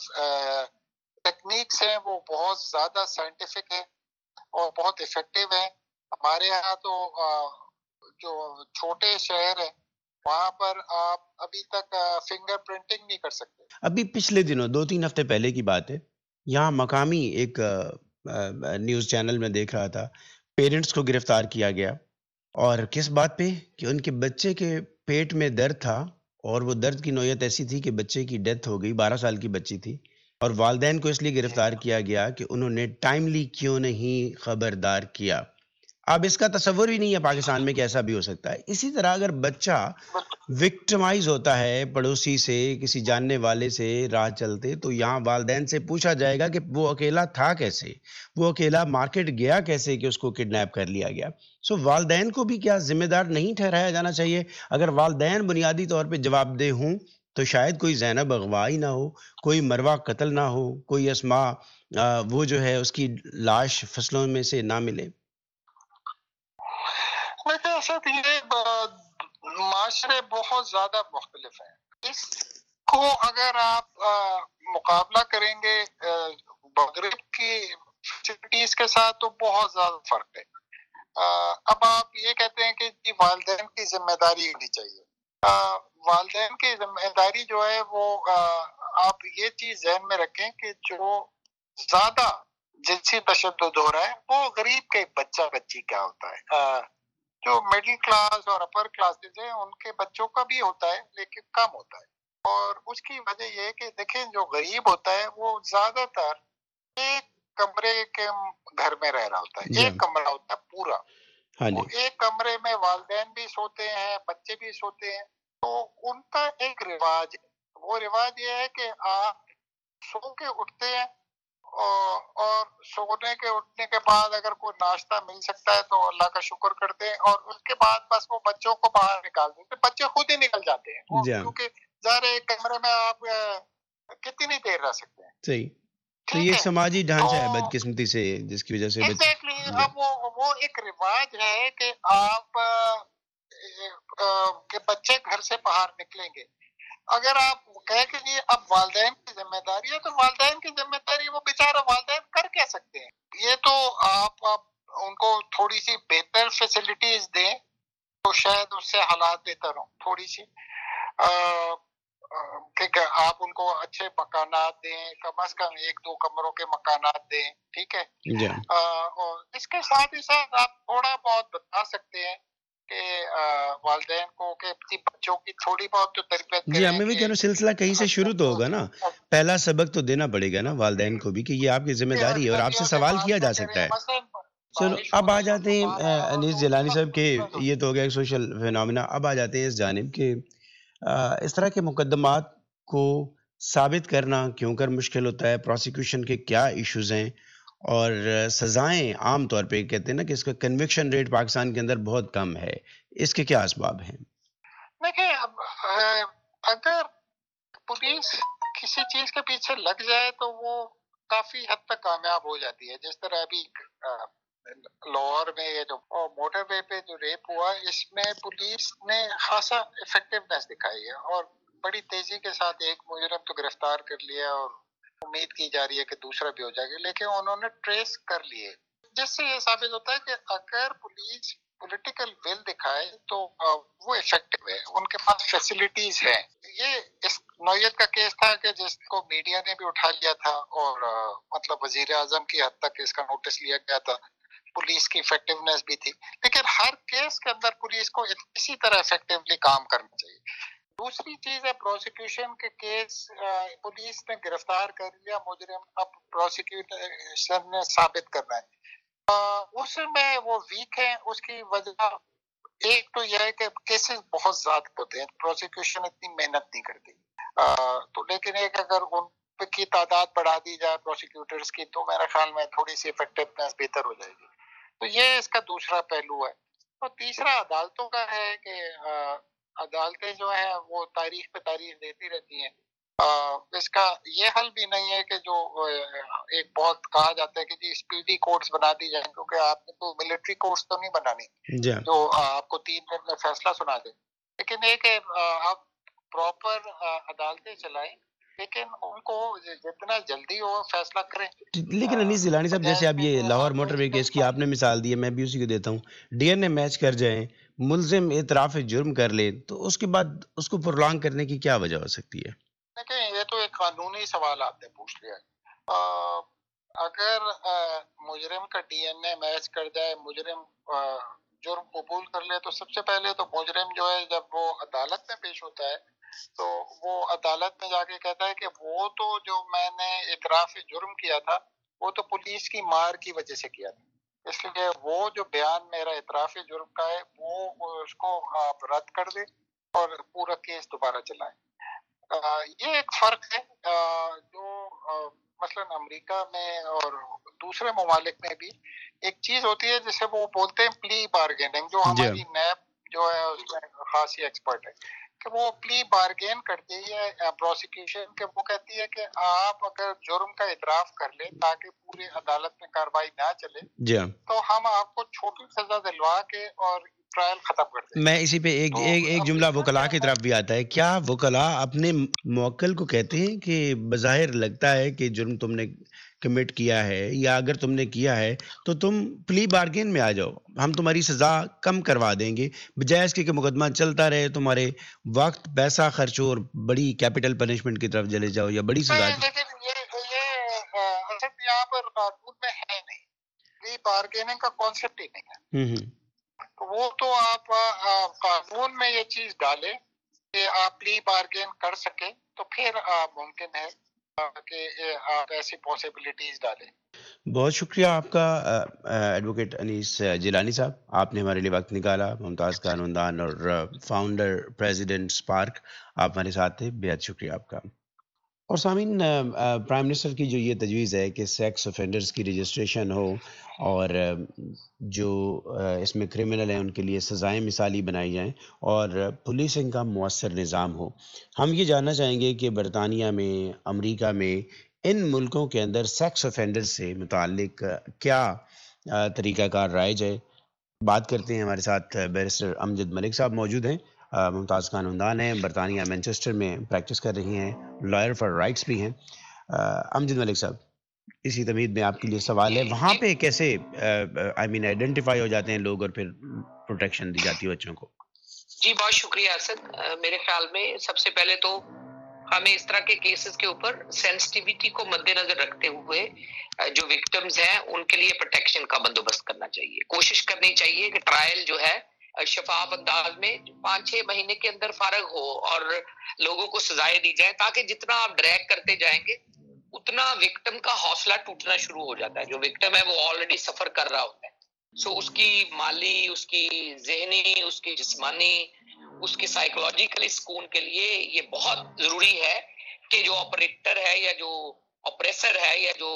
ٹیکنیکس ہیں وہ بہت زیادہ سائنٹیفک ہیں اور بہت افیکٹو ہیں. ہمارے یہاں تو جو چھوٹے شہر ہیں وہاں پر آپ ابھی تک فنگر پرنٹنگ نہیں کر سکتے. ابھی پچھلے دنوں 2-3 ہفتے پہلے کی بات ہے، یہاں مقامی ایک نیوز چینل میں دیکھ رہا تھا، پیرنٹس کو گرفتار کیا گیا. اور کس بات پہ؟ کہ ان کے بچے کے پیٹ میں درد تھا اور وہ درد کی نوعیت ایسی تھی کہ بچے کی ڈیتھ ہو گئی. 12 سال کی بچی تھی اور والدین کو اس لیے گرفتار کیا گیا کہ انہوں نے ٹائملی کیوں نہیں خبردار کیا. اب اس کا تصور ہی نہیں ہے پاکستان میں کہ ایسا بھی ہو سکتا ہے. اسی طرح اگر بچہ وکٹمائز ہوتا ہے پڑوسی سے، کسی جاننے والے سے راہ چلتے، تو یہاں والدین سے پوچھا جائے گا کہ وہ اکیلا تھا کیسے، وہ اکیلا مارکیٹ گیا کیسے کہ اس کو کڈنیپ کر لیا گیا. سو والدین کو بھی کیا ذمہ دار نہیں ٹھہرایا جانا چاہیے؟ اگر والدین بنیادی طور پہ جواب دہ ہوں تو شاید کوئی زینب اغوا ہی نہ ہو، کوئی مروہ قتل نہ ہو، کوئی اسماء وہ جو ہے اس کی لاش فصلوں میں سے نہ ملے. لیکن سر یہ معاشرے بہت زیادہ مختلف ہیں. اس کو اگر آپ مقابلہ کریں گے مغرب کی فیسلٹیز کے ساتھ تو بہت زیادہ فرق ہے. اب آپ یہ کہتے ہیں کہ جی والدین کی ذمہ داری ہونی چاہیے. والدین کی ذمہ داری جو ہے وہ آپ یہ چیز ذہن میں رکھیں کہ جو زیادہ جنسی تشدد ہو رہا ہے وہ غریب کے بچہ بچی کا ہوتا ہے. جو مڈل کلاس اور اپر کلاسز ہیں ان کے بچوں کا بھی ہوتا ہے لیکن کم ہوتا ہے. اور اس کی وجہ یہ ہے کہ دیکھیں جو غریب ہوتا ہے وہ زیادہ تر ایک کمرے کے گھر میں رہ رہا ہوتا ہے. ایک کمرہ ہوتا ہے پورا. وہ ایک کمرے میں والدین بھی سوتے ہیں، بچے بھی سوتے ہیں. تو ان کا ایک رواج ہے. وہ رواج یہ ہے کہ آپ سو کے اٹھتے ہیں اور سونے کے اٹھنے کے بعد اگر کوئی ناشتہ مل سکتا ہے تو اللہ کا شکر کرتے ہیں اور اس کے بعد بس وہ بچوں کو باہر نکال دیتے. بچے خود ہی نکل جاتے ہیں کیونکہ ظاہر ایک کمرے میں آپ کتنی دیر رہ سکتے ہیں. صحیح. تو یہ ایک سماجی ڈھانچہ ہے بدقسمتی سے جس کی وجہ سے اب وہ ایک رواج ہے کہ آپ کے بچے گھر سے باہر نکلیں گے. اگر آپ کہیں کہ جی اب والدین کی ذمہ داری ہے تو والدین کی ذمہ داری وہ بیچارہ والدین کر کیا سکتے ہیں. یہ تو آپ ان کو تھوڑی سی بہتر فیسلٹیز دیں تو شاید اس سے حالات بہتر ہوں. تھوڑی سی کہ آپ ان کو اچھے مکانات دیں، کم از کم 1-2 کمروں کے مکانات دیں. ٹھیک ہے. اور اس کے ساتھ ہی ساتھ آپ تھوڑا بہت بتا سکتے ہیں کہ والدین کو کہ بچوں کی تھوڑی بہت تو تربیت کریں. جی ہمیں بھی کہہ رہا سلسلہ کہیں سے شروع تو ہوگا نا. پہلا سبق تو دینا پڑے گا نا والدین کو بھی کہ یہ آپ کی ذمہ داری ہے اور آپ سے سوال کیا جا سکتا ہے. چلو اب آ جاتے ہیں انیس جیلانی صاحب کے یہ تو ہو گیا ایک سوشل فینومینا. اب آ جاتے ہیں اس جانب کہ اس طرح کے مقدمات کو ثابت کرنا کیوں کر مشکل ہوتا ہے، پروسیکیوشن کے کیا ایشوز ہیں اور سزائیں عام طور پہ کہتے ہیں نا کہ اس کا کنوکشن ریٹ پاکستان کے اندر بہت کم ہے. اس کے کیا اسباب ہیں؟ دیکھیں اگر پولیس کسی چیز کے پیچھے لگ جائے تو وہ کافی حد تک کامیاب ہو جاتی ہے. جس طرح ابھی لاہور میں یہ جو موٹر وے پہ جو ریپ ہوا اس میں پولیس نے خاصا افیکٹونیس دکھائی ہے اور بڑی تیزی کے ساتھ ایک مجرم تو گرفتار کر لیا اور امید کی جا رہی ہے کہ دوسرا بھی ہو جائے گا. لیکن انہوں نے ٹریس کر لیے جس سے یہ ثابت ہوتا ہے کہ اگر پولیس पॉलिटिकल विल दिखाए तो वो इफेक्टिव है, उनके पास फैसिलिटीज हैं। ये इस नौयत का केस था कि जिसको मीडिया ने भी उठा लिया था और मतलब वजीर आजम की हद तक इसका नोटिस लिया गया था, पुलिस की इफेक्टिवनेस भी थी, लेकिन हर केस के अंदर पुलिस को इसी तरह इफेक्टिवली काम करना चाहिए। दूसरी चीज है प्रोसिक्यूशन के केस, पुलिस ने गिरफ्तार कर लिया मुजरिम, अब प्रोसिक्यूशन ने साबित करना है। उसमें वो वीक है, उसकी वजह एक तो यह है कि केसेस बहुत ज्यादा होते हैं, प्रोसिक्यूशन इतनी मेहनत नहीं करती, तो लेकिन एक अगर उनकी तादाद बढ़ा दी जाए प्रोसिक्यूटर्स की तो मेरे ख्याल में थोड़ी सी इफेक्टिवनेस बेहतर हो जाएगी। तो ये इसका दूसरा पहलू है। और तीसरा अदालतों का है कि अदालतें जो है वो तारीख पे तारीख देती रहती हैं। इसका ये हल भी नहीं है कि जो एक बहुत कहा जाता है कि जी स्पीडी कोर्ट्स बना दी जाए, क्योंकि आपने तो मिलिट्री कोर्ट्स तो नहीं बनानी जो आपको 3 मिनट में फैसला सुना दे, लेकिन एक आप प्रॉपर अदालतें चलाएं, लेकिन उनको जितना जल्दी हो फैसला करें। लेकिन अनीस जिलानी साहब, जैसे आप ये लाहौर मोटरवे केस की आपने मिसाल दी है, मैं भी उसी को देता हूँ, डीएनए मैच कर जाए, मुलजिम इतराफ जुर्म कर ले, तो उसके बाद उसको प्रोलॉन्ग करने की क्या वजह हो सकती है? देखिए, ये तो एक कानूनी सवाल आपने पूछ लिया है। अगर मुजरिम का डीएनए मैच कर जाए, मुजरिम जुर्म कबूल कर ले, तो सबसे पहले तो मुजरिम जो है जब वो अदालत में पेश होता है तो वो अदालत में जाके कहता है कि वो तो जो मैंने इतराफ जुर्म किया था वो तो पुलिस की मार की वजह से किया था, इसलिए वो जो बयान मेरा इतराफ जुर्म का है वो उसको आप रद्द कर दे और पूरा केस दोबारा चलाएं। ये एक फर्क है जो मसलन अमेरिका में और दूसरे ममालिक में भी एक चीज होती है जिसे वो बोलते हैं प्ली बार्गेनिंग, जो हमारी नैब जो है उसमें खास ही एक्सपर्ट है कि वो प्ली बार्गेन करती है प्रोसिक्यूशन के, वो कहती है कि आप अगर जुर्म का इतराफ कर ले ताकि पूरी अदालत में कार्रवाई ना चले तो हम आपको छोटी सजा दिलवा के और ट्रायल खत्म कर दें। मैं इसी पे एक जुमला वकला की तरफ भी आता है, क्या वकला अपने मौक्किल को कहते हैं कि बज़ाहिर लगता है कि जुर्म तुमने कमिट किया है या अगर तुमने किया है तो तुम प्ली बार्गेन में आ जाओ, हम तुम्हारी सजा कम करवा देंगे, बजाय इसके कि मुकदमा चलता रहे, तुम्हारे वक्त पैसा खर्च हो और बड़ी कैपिटल पनिशमेंट की तरफ चले जाओ या बड़ी सजा। लेकिन ये यहाँ पर कानून में है नहीं, प्ली बार्गेनिंग का कॉन्सेप्ट ही नहीं है। तो वो तो आप कानून में ये चीज डालें कि आप प्ली बार्गेन कर सके तो फिर मुमकिन है कि आप ऐसी पॉसिबिलिटीज डालें। बहुत शुक्रिया आपका एडवोकेट अनीस जिलानी साहब, आपने हमारे लिए वक्त निकाला। मुमताज़ कानूनदान और फाउंडर प्रेसिडेंट स्पार्क, आप हमारे साथ थे, बेहद शुक्रिया आपका। और सामीन, प्राइम मिनिस्टर की जो ये तजवीज़ है कि सेक्स ऑफेंडर्स की रजिस्ट्रेशन हो और जो इसमें क्रिमिनल हैं उनके लिए सज़ाएं मिसाली बनाई जाएं और पुलिसिंग का मुअस्सर निज़ाम हो, हम ये जानना चाहेंगे कि बरतानिया में, अमेरिका में, इन मुल्कों के अंदर सेक्स ऑफेंडर्स से मुताल्लिक क्या तरीक़ाकार राइज है। बात करते हैं, हमारे साथ बैरिस्टर अमजद मलिक साहब मौजूद हैं, मुमताज़ कानूनदान हैं, बरतानिया मैनचेस्टर में प्रैक्टिस कर रही हैं, लॉयर फॉर राइट्स भी हैं। अमजद मलिक साहब, इसी तमीद में आपके लिए सवाल है, वहाँ पे कैसे आइडेंटिफाई हो जाते हैं लोग और फिर प्रोटेक्शन दी जाती है बच्चों को? जी बहुत शुक्रिया असद। मेरे ख्याल में सबसे पहले तो हमें इस तरह के केसेस के ऊपर सेंसिटिविटी को मद्देनजर रखते हुए जो विक्टिम्स हैं उनके लिए प्रोटेक्शन का बंदोबस्त करना चाहिए। कोशिश करनी चाहिए कि ट्रायल जो है शफाफ अंदाज में 5-6 महीने के अंदर फारग हो और लोगों को सजाएं दी जाए, ताकि जितना आप ड्रैग करते जाएंगे उतना विक्टिम का हौसला टूटना शुरू हो जाता है। जो विक्टिम है वो ऑलरेडी सफर कर रहा होता है, सो उसकी माली, उसकी ज़हनी, उसकी जिस्मानी, उसकी साइकोलॉजिकल सुकून के लिए ये बहुत जरूरी है कि जो ऑपरेटर है या जो ऑपरेसर है या जो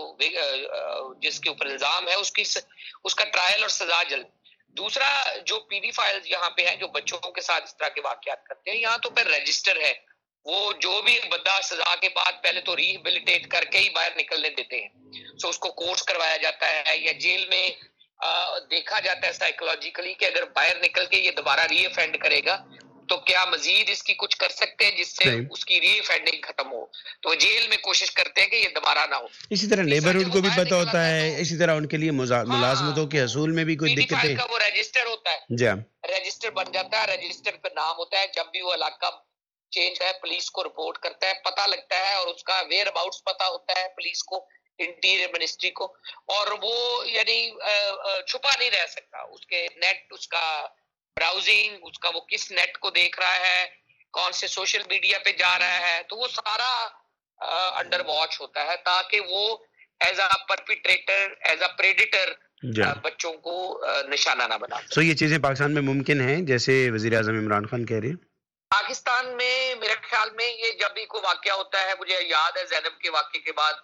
जिसके ऊपर इल्जाम है उसका ट्रायल और सजा जल्द। दूसरा, जो पीडी फाइल्स यहाँ पे हैं जो बच्चों के साथ इस तरह के वाकयात करते हैं, यहाँ तो फिर रजिस्टर है, वो जो भी बंदा सजा के बाद पहले तो रिहेबिलिटेट करके ही बाहर निकलने देते हैं। सो उसको कोर्स करवाया जाता है या जेल में देखा जाता है साइकोलॉजिकली कि अगर बाहर निकल के ये दोबारा रीअफेंड करेगा तो क्या मजीद इसकी कुछ कर सकते हैं जिससे उसकी रीअफेंडिंग खत्म हो, तो जेल में कोशिश करते हैं कि ये दोबारा ना हो। इसी तरह नेबरहुड को भी पता होता है, इसी तरह उनके लिए मुलाजमतों के हसूल में भी कोई दिक्कतें, वो रजिस्टर होता है, जी हाँ। रजिस्टर बन जाता है, रजिस्टर पे नाम होता है, जब भी वो इलाका चेंज है पुलिस को रिपोर्ट करता है, पता लगता है और उसका वेयर अबाउट्स पता होता है पुलिस को, इंटीरियर मिनिस्ट्री को, और वो यानी छुपा नहीं रह सकता। उसके नेट, उसका ब्राउजिंग, उसका वो किस नेट को देख रहा है, कौन से सोशल मीडिया पे जा रहा है, तो वो सारा अंडर वॉच होता है, ताकि वो as a perpetrator, as a predator बच्चों को निशाना ना बना। ये चीजें पाकिस्तान में मुमकिन हैं जैसे वजीर आजम इमरान खान कह रहे हैं? पाकिस्तान में मेरे ख्याल में ये जब भी कोई वाकया होता है, मुझे याद है ज़ैनब के वाकये के बाद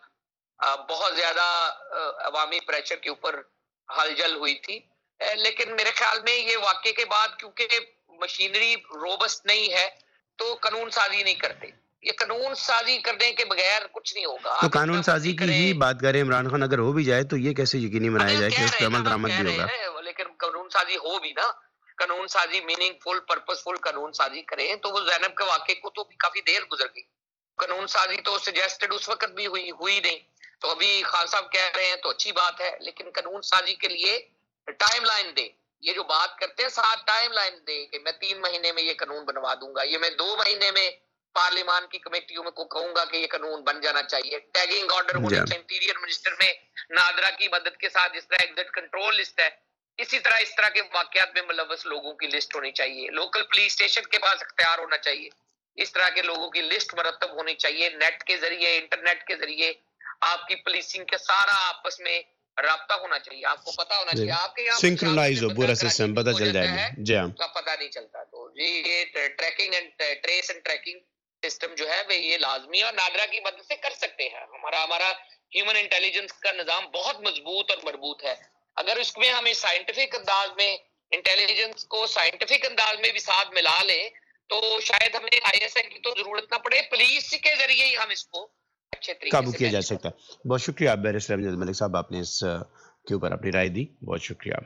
बहुत ज्यादा अवामी प्रेशर के ऊपर हलचल हुई थी, लेकिन मेरे ख्याल में ये वाकये के बाद क्योंकि मशीनरी रोबस्ट नहीं है तो कानून साजी नहीं करते। ये कानून साजी करने के बगैर कुछ नहीं होगा। तो कानून साजी की ही बात करें इमरान खान, अगर हो भी जाए तो ये कैसे यकीनी बनाया जाए कि उस पर अमल दरामद भी होगा? लेकिन कानून साजी हो भी ना, कानून साजी मीनिंगफुल, पर्पसफुल कानून साजी करें, तो वो ज़ैनब के वाकये को तो काफी देर गुजर गई। कानून साजी तो सजेस्टेड उस वक्त भी हुई नहीं, तो अभी खान साहब कह रहे हैं तो अच्छी बात है, लेकिन कानून साजी के लिए टाइम लाइन दे। ये जो बात करते हैं साथ टाइम लाइन दे कि मैं 3 महीने में ये कानून बनवा दूंगा, ये मैं 2 महीने में पार्लियामान की कमेटियों में को कहूंगा कि ये कानून बन जाना चाहिए। टैगिंग ऑर्डर होने चाहिए। इंटीरियर मिनिस्टर में नादरा की मदद के साथ जिस तरह एग्जिट कंट्रोल लिस्ट है, इसी तरह इस तरह के वाकयात में मुलव्वस लोगों की लिस्ट होनी चाहिए। लोकल पुलिस स्टेशन के पास इख्तियार होना चाहिए। इस तरह के लोगों की लिस्ट मरतब होनी चाहिए। नेट के जरिए, इंटरनेट के जरिए आपकी पुलिसिंग के सारा आपस में राब्ता होना चाहिए। आपको पता होना चाहिए, आपके यहाँ सिंक्रोनाइज हो पूरा सिस्टम, पता चल जाएगा। जी हाँ, पता नहीं चलता। तो ये tracking and trace and tracking system जो है वे ये लाजमी और नादरा की मदद से कर सकते हैं। हमारा ह्यूमन इंटेलिजेंस का निजाम बहुत मजबूत और मरबूत है। अगर इसमें हमें साइंटिफिक अंदाज में इंटेलिजेंस को साइंटिफिक अंदाज में भी साथ मिला ले तो शायद हमें ISI की तो जरूरत ना पड़े, पुलिस के जरिए ही हम इसको अच्छे तरीके काबू किया जा सकता है। बहुत शुक्रिया बैरिस्टर अमजद मलिक साहब, आपने इस के ऊपर अपनी राय दी, बहुत शुक्रिया।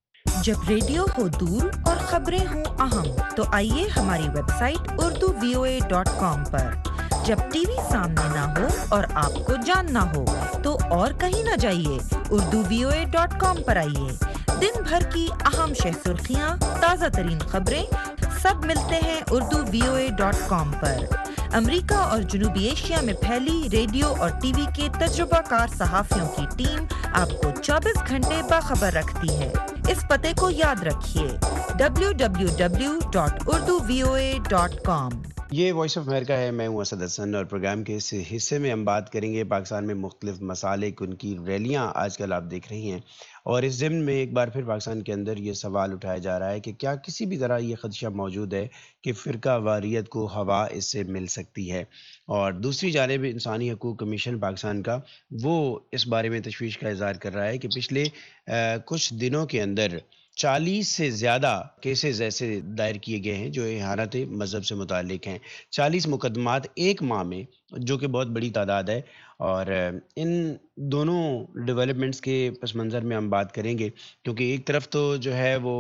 जब रेडियो हो दूर और खबरें हो अहम, तो आइए हमारी वेबसाइट urduvoa.com पर। जब टीवी सामने ना हो और आपको जानना हो तो और कहीं ना जाइए, urduvoa.com पर आइए। दिन भर की अहम सुर्खियां, ताज़ा तरीन खबरें सब मिलते हैं urduvoa.com पर। अमेरिका और जनूबी एशिया में फैली रेडियो और टीवी के तजुर्बाकार सहाफियों की टीम आपको 24 घंटे बाखबर रखती है। इस पते को याद रखिए, www.urduvoa.com। ये वॉइस ऑफ अमेरिका है, मैं हूं असद हसन, और प्रोग्राम के इस हिस्से में हम बात करेंगे पाकिस्तान में मुख्तलिफ मसालिक, उनकी रैलियां आजकल आप देख रही हैं, और इस ज़िम्न में एक बार फिर पाकिस्तान के अंदर ये सवाल उठाया जा रहा है कि क्या किसी भी तरह ये खदशा मौजूद है कि फ़िरका वारियत को हवा इससे मिल सकती है। और दूसरी जानिब इंसानी हकूक़ कमीशन पाकिस्तान का वो इस बारे में तशवीश का इज़हार कर रहा है कि पिछले कुछ दिनों के अंदर 40 से ज़्यादा केसेस ऐसे दायर किए गए हैं जो इहानत मज़हब से मुताल्लिक हैं। 40 मुकदमात एक माह में, जो कि बहुत बड़ी तादाद है। और इन दोनों डेवलपमेंट्स के पस मंज़र में हम बात करेंगे, क्योंकि एक तरफ तो जो है वो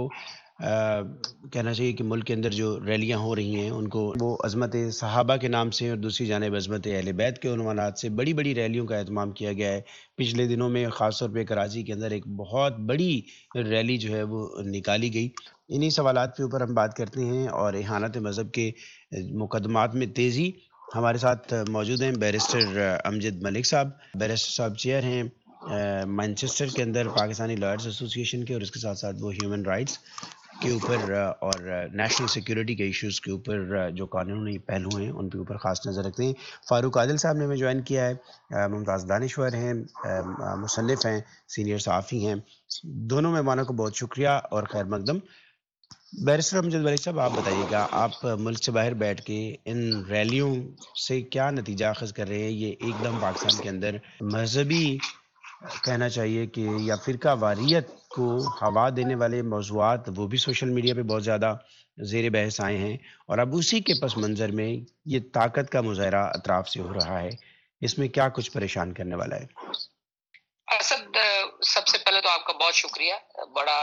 कहना चाहिए कि मुल्क के अंदर जो रैलियां हो रही हैं उनको वो अज़मत सहाबा के नाम से, और दूसरी जानिब अज़मत अहले बैत के उन्वानात से बड़ी बड़ी रैलियों का एहतमाम किया गया है। पिछले दिनों में ख़ास तौर पे कराची के अंदर एक बहुत बड़ी रैली जो है वो निकाली गई। इन्हीं सवालात के ऊपर हम बात करते हैं, और इहानत मज़हब के मुकदमात में तेज़ी। हमारे साथ मौजूद हैं बैरिस्टर अमजद मलिक साहब। बैरिस्टर साहब चेयर हैं मैनचेस्टर के अंदर पाकिस्तानी लॉयर्स एसोसिएशन के, और इसके साथ साथ वो ह्यूमन राइट्स के ऊपर और नेशनल सिक्योरिटी के इश्यूज़ के ऊपर जो कानूनी पहलू हैं उन के ऊपर ख़ास नज़र रखते हैं। फ़ारूक आदिल साहब ने हमें ज्वाइन किया है, मुमताज़ दानिश्वर हैं, मुसन्निफ़ हैं, सीनियर सहाफ़ी हैं। दोनों मेहमानों को बहुत शुक्रिया और खैर मकदम। बैरिस्टर अमजद मलिक साहब, आप बताइएगा, आप मुल्क से बाहर बैठ के इन रैलियों से क्या नतीजा अखज़ कर रहे हैं? ये एकदम पाकिस्तान के अंदर मजहबी कहना चाहिए कि या फ़िरका वारियत को हवा देने वाले मौज़ूआत वो भी सोशल मीडिया पे बहुत ज़्यादा ज़ेर बहस आए हैं, और अब उसी के पस मंज़र में ये ताकत का मुज़ाहरा अतराफ़ से हो रहा है। इसमें क्या कुछ परेशान करने वाला है? असद, सबसे पहले तो आपका बहुत शुक्रिया। बड़ा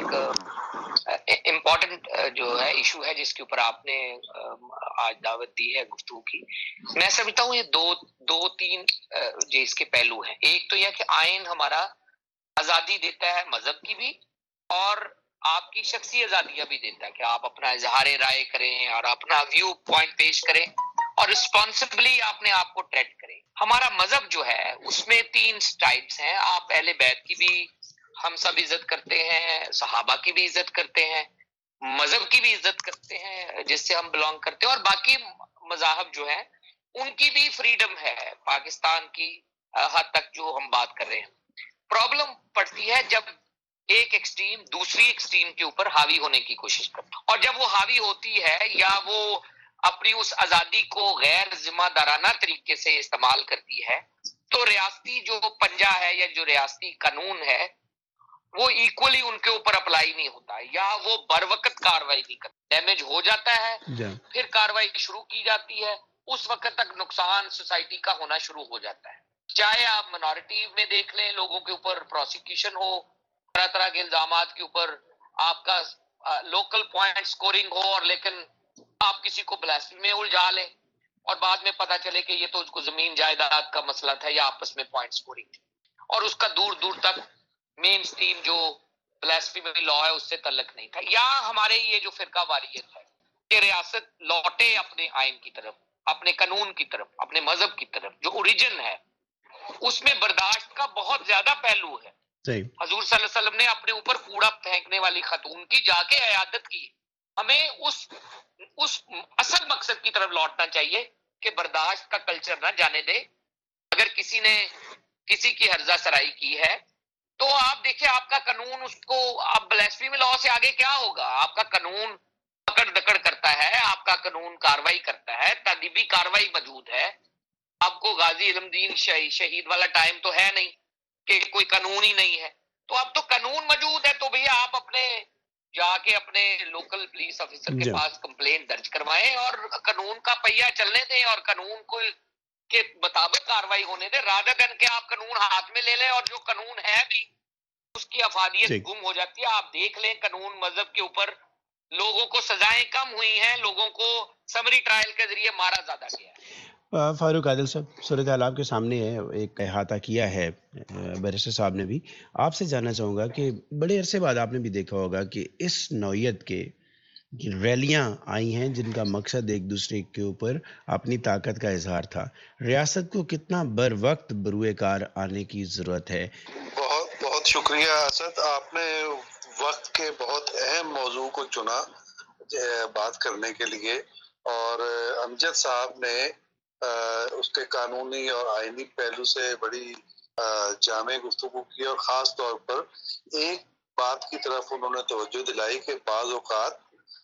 एक इम्पोर्टेंट जो है इशू है जिसके ऊपर आपने आज दावत दी है गुफ्तगू की। मैं समझता हूँ ये दो तीन जो इसके पहलू हैं। एक तो यह कि आइन हमारा आज़ादी देता है मजहब की भी, और آپ کی شخصی آزادیاں بھی دیتا ہے کہ آپ اپنا اظہار رائے کریں اور اپنا ویو پوائنٹ پیش کریں اور رسپانسبلی اپنے آپ کو ٹریٹ کریں. ہمارا مذہب جو ہے اس میں 3 ٹائپس ہیں. آپ اہل بیت کی بھی ہم سب عزت کرتے ہیں, صحابہ کی بھی عزت کرتے ہیں, مذہب کی بھی عزت کرتے ہیں جس سے ہم بلانگ کرتے ہیں, اور باقی مذاہب جو ہیں ان کی بھی فریڈم ہے پاکستان کی حد تک جو ہم بات کر رہے ہیں. پرابلم پڑتی ہے جب ایک ایکسٹریم دوسری ایکسٹریم کے اوپر حاوی ہونے کی کوشش کرتا ہے, اور جب وہ حاوی ہوتی ہے یا وہ اپنی اس آزادی کو غیر ذمہ دارانہ طریقے سے استعمال کرتی ہے, تو ریاستی جو پنجہ ہے یا جو ریاستی قانون ہے وہ ایکولی ان کے اوپر اپلائی نہیں ہوتا, یا وہ بر وقت کاروائی نہیں کرتا. ڈیمیج ہو جاتا ہے, پھر کاروائی شروع کی جاتی ہے, اس وقت تک نقصان سوسائٹی کا ہونا شروع ہو جاتا ہے. چاہے آپ منارٹی میں دیکھ لیں, لوگوں کے اوپر پروسیکیوشن ہو طرح طرح کے الزامات کے اوپر, آپ کا لوکل پوائنٹ سکورنگ ہو, اور لیکن آپ کسی کو بلاسفیمی میں الجھا لیں اور بعد میں پتا چلے کہ یہ تو اس کو زمین جائیداد کا مسئلہ تھا یا آپس میں پوائنٹ سکورنگ تھی, اور اس کا دور دور تک مین سٹریم جو بلاسفیمی لا ہے اس سے تعلق نہیں تھا. یا ہمارے یہ جو فرقہ واریت ہے کہ ریاست لوٹے اپنے آئین کی طرف, اپنے قانون کی طرف, اپنے مذہب کی طرف, جو اوریجن ہے اس میں برداشت کا بہت زیادہ پہلو ہے. حضور صلی اللہ علیہ وسلم نے اپنے اوپر کوڑا پھینکنے والی خاتون کی جا کے عیادت کی. ہمیں اس اصل مقصد کی طرف لوٹنا چاہیے کہ برداشت کا کلچر نہ جانے دے. اگر کسی نے کسی کی ہرزہ سرائی کی ہے تو آپ دیکھیں آپ کا قانون اس کو, اب بلاسفیمی لا سے آگے کیا ہوگا؟ آپ کا قانون پکڑ دکڑ کرتا ہے, آپ کا قانون کاروائی کرتا ہے, تادیبی کاروائی موجود ہے. آپ کو غازی علم دین شہید والا ٹائم تو ہے نہیں کہ کوئی قانون ہی نہیں ہے, تو اب تو قانون موجود ہے, تو بھیا آپ اپنے جا کے اپنے لوکل پولیس آفیسر کے پاس کمپلین درج کروائیں اور قانون کا پہیہ چلنے دیں اور قانون کو کے مطابق کاروائی ہونے دیں, رادر دین کہ آپ قانون ہاتھ میں لے لیں اور جو قانون ہے بھی اس کی افادیت گم ہو جاتی ہے. آپ دیکھ لیں قانون مذہب کے اوپر لوگوں کو سزائیں کم ہوئی ہیں, لوگوں کو سمری ٹرائل کے ذریعے مارا زیادہ گیا ہے. فاروق عادل صاحب, صورتحال آپ کے سامنے ہے, ایک احاطہ کیا ہے بیرسٹر صاحب نے بھی. آپ سے جاننا چاہوں گا کہ بڑے عرصے بعد آپ نے بھی دیکھا ہوگا کہ اس نوعیت کے ریلیاں آئی ہیں جن کا مقصد ایک دوسرے کے اوپر اپنی طاقت کا اظہار تھا. ریاست کو کتنا بر وقت بروئے کار آنے کی ضرورت ہے؟ بہت بہت شکریہ اسد, آپ نے وقت کے بہت اہم موضوع کو چنا بات کرنے کے لیے, اور امجد صاحب نے اس کے قانونی اور آئینی پہلو سے بڑی جامع گفتگو کی, اور خاص طور پر ایک بات کی طرف انہوں نے توجہ دلائی کہ بعض اوقات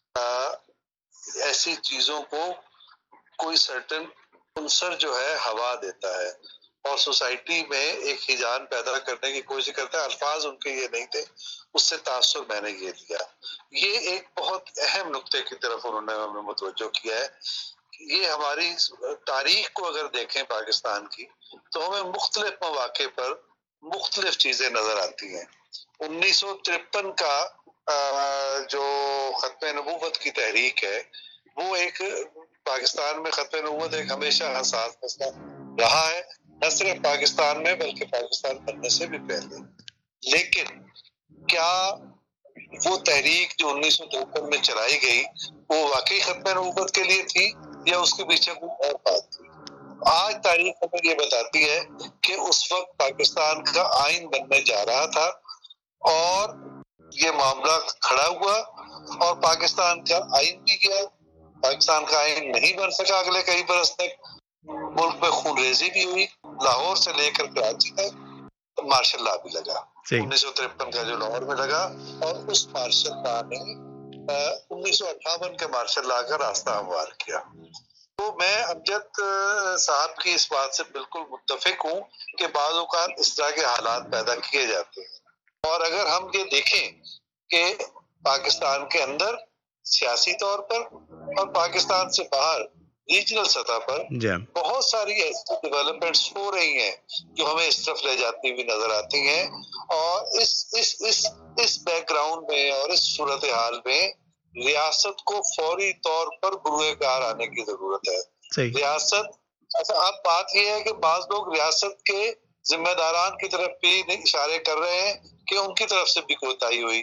ایسی چیزوں کو کوئی سرٹن عنصر جو ہے ہوا دیتا ہے اور سوسائٹی میں ایک ہیجان پیدا کرنے کی کوشش کرتا ہے. الفاظ ان کے یہ نہیں تھے, اس سے تاثر میں نے یہ لیا. یہ ایک بہت اہم نقطے کی طرف انہوں نے ہمیں متوجہ کیا ہے. یہ ہماری تاریخ کو اگر دیکھیں پاکستان کی تو ہمیں مختلف مواقع پر مختلف چیزیں نظر آتی ہیں. 1953 کا جو ختم نبوت کی تحریک ہے وہ ایک پاکستان میں ختم نبوت ایک ہمیشہ حساس مسئلہ رہا ہے, نہ صرف پاکستان میں بلکہ پاکستان بننے سے بھی پہلے. لیکن کیا وہ تحریک جو 1953 میں چلائی گئی وہ واقعی ختم نبوت کے لیے تھی یا اس کے پیچھے کوئی اور بات تھی؟ آج تاریخ ہمیں یہ بتاتی ہے کہ اس وقت پاکستان کا آئین بننے جا رہا تھا اور یہ معاملہ کھڑا ہوا اور پاکستان کا آئین بھی گیا. پاکستان کا آئین نہیں بن سکا اگلے کئی برس تک. ملک میں خون ریزی بھی ہوئی, لاہور سے لے کر کراچی تک مارشل لا بھی لگا 1953 کا جو لاہور میں لگا, اور اس مارشل لا نے 1958 کے مارشل لا کا راستہ ہموار کیا. تو میں امجد صاحب کی اس بات سے بالکل متفق ہوں کہ بعض اوقات اس طرح کے حالات پیدا کیے جاتے ہیں, اور اگر ہم یہ دیکھیں کہ پاکستان کے اندر سیاسی طور پر اور پاکستان سے باہر ریجنل سطح پر بہت ساری ایسی ڈیولپمنٹس ہو رہی ہیں جو ہمیں اس طرف لے جاتی ہوئی نظر آتی ہیں, اور اس بیک گراؤنڈ میں اور اس صورتحال میں ریاست کو فوری طور پر بروئے کار آنے کی ضرورت ہے. ریاست اب بات یہ ہے کہ بعض لوگ ریاست کے ذمہ داران کی طرف بھی اشارے کر رہے ہیں کہ ان کی طرف سے بھی کوتاہی ہوئی.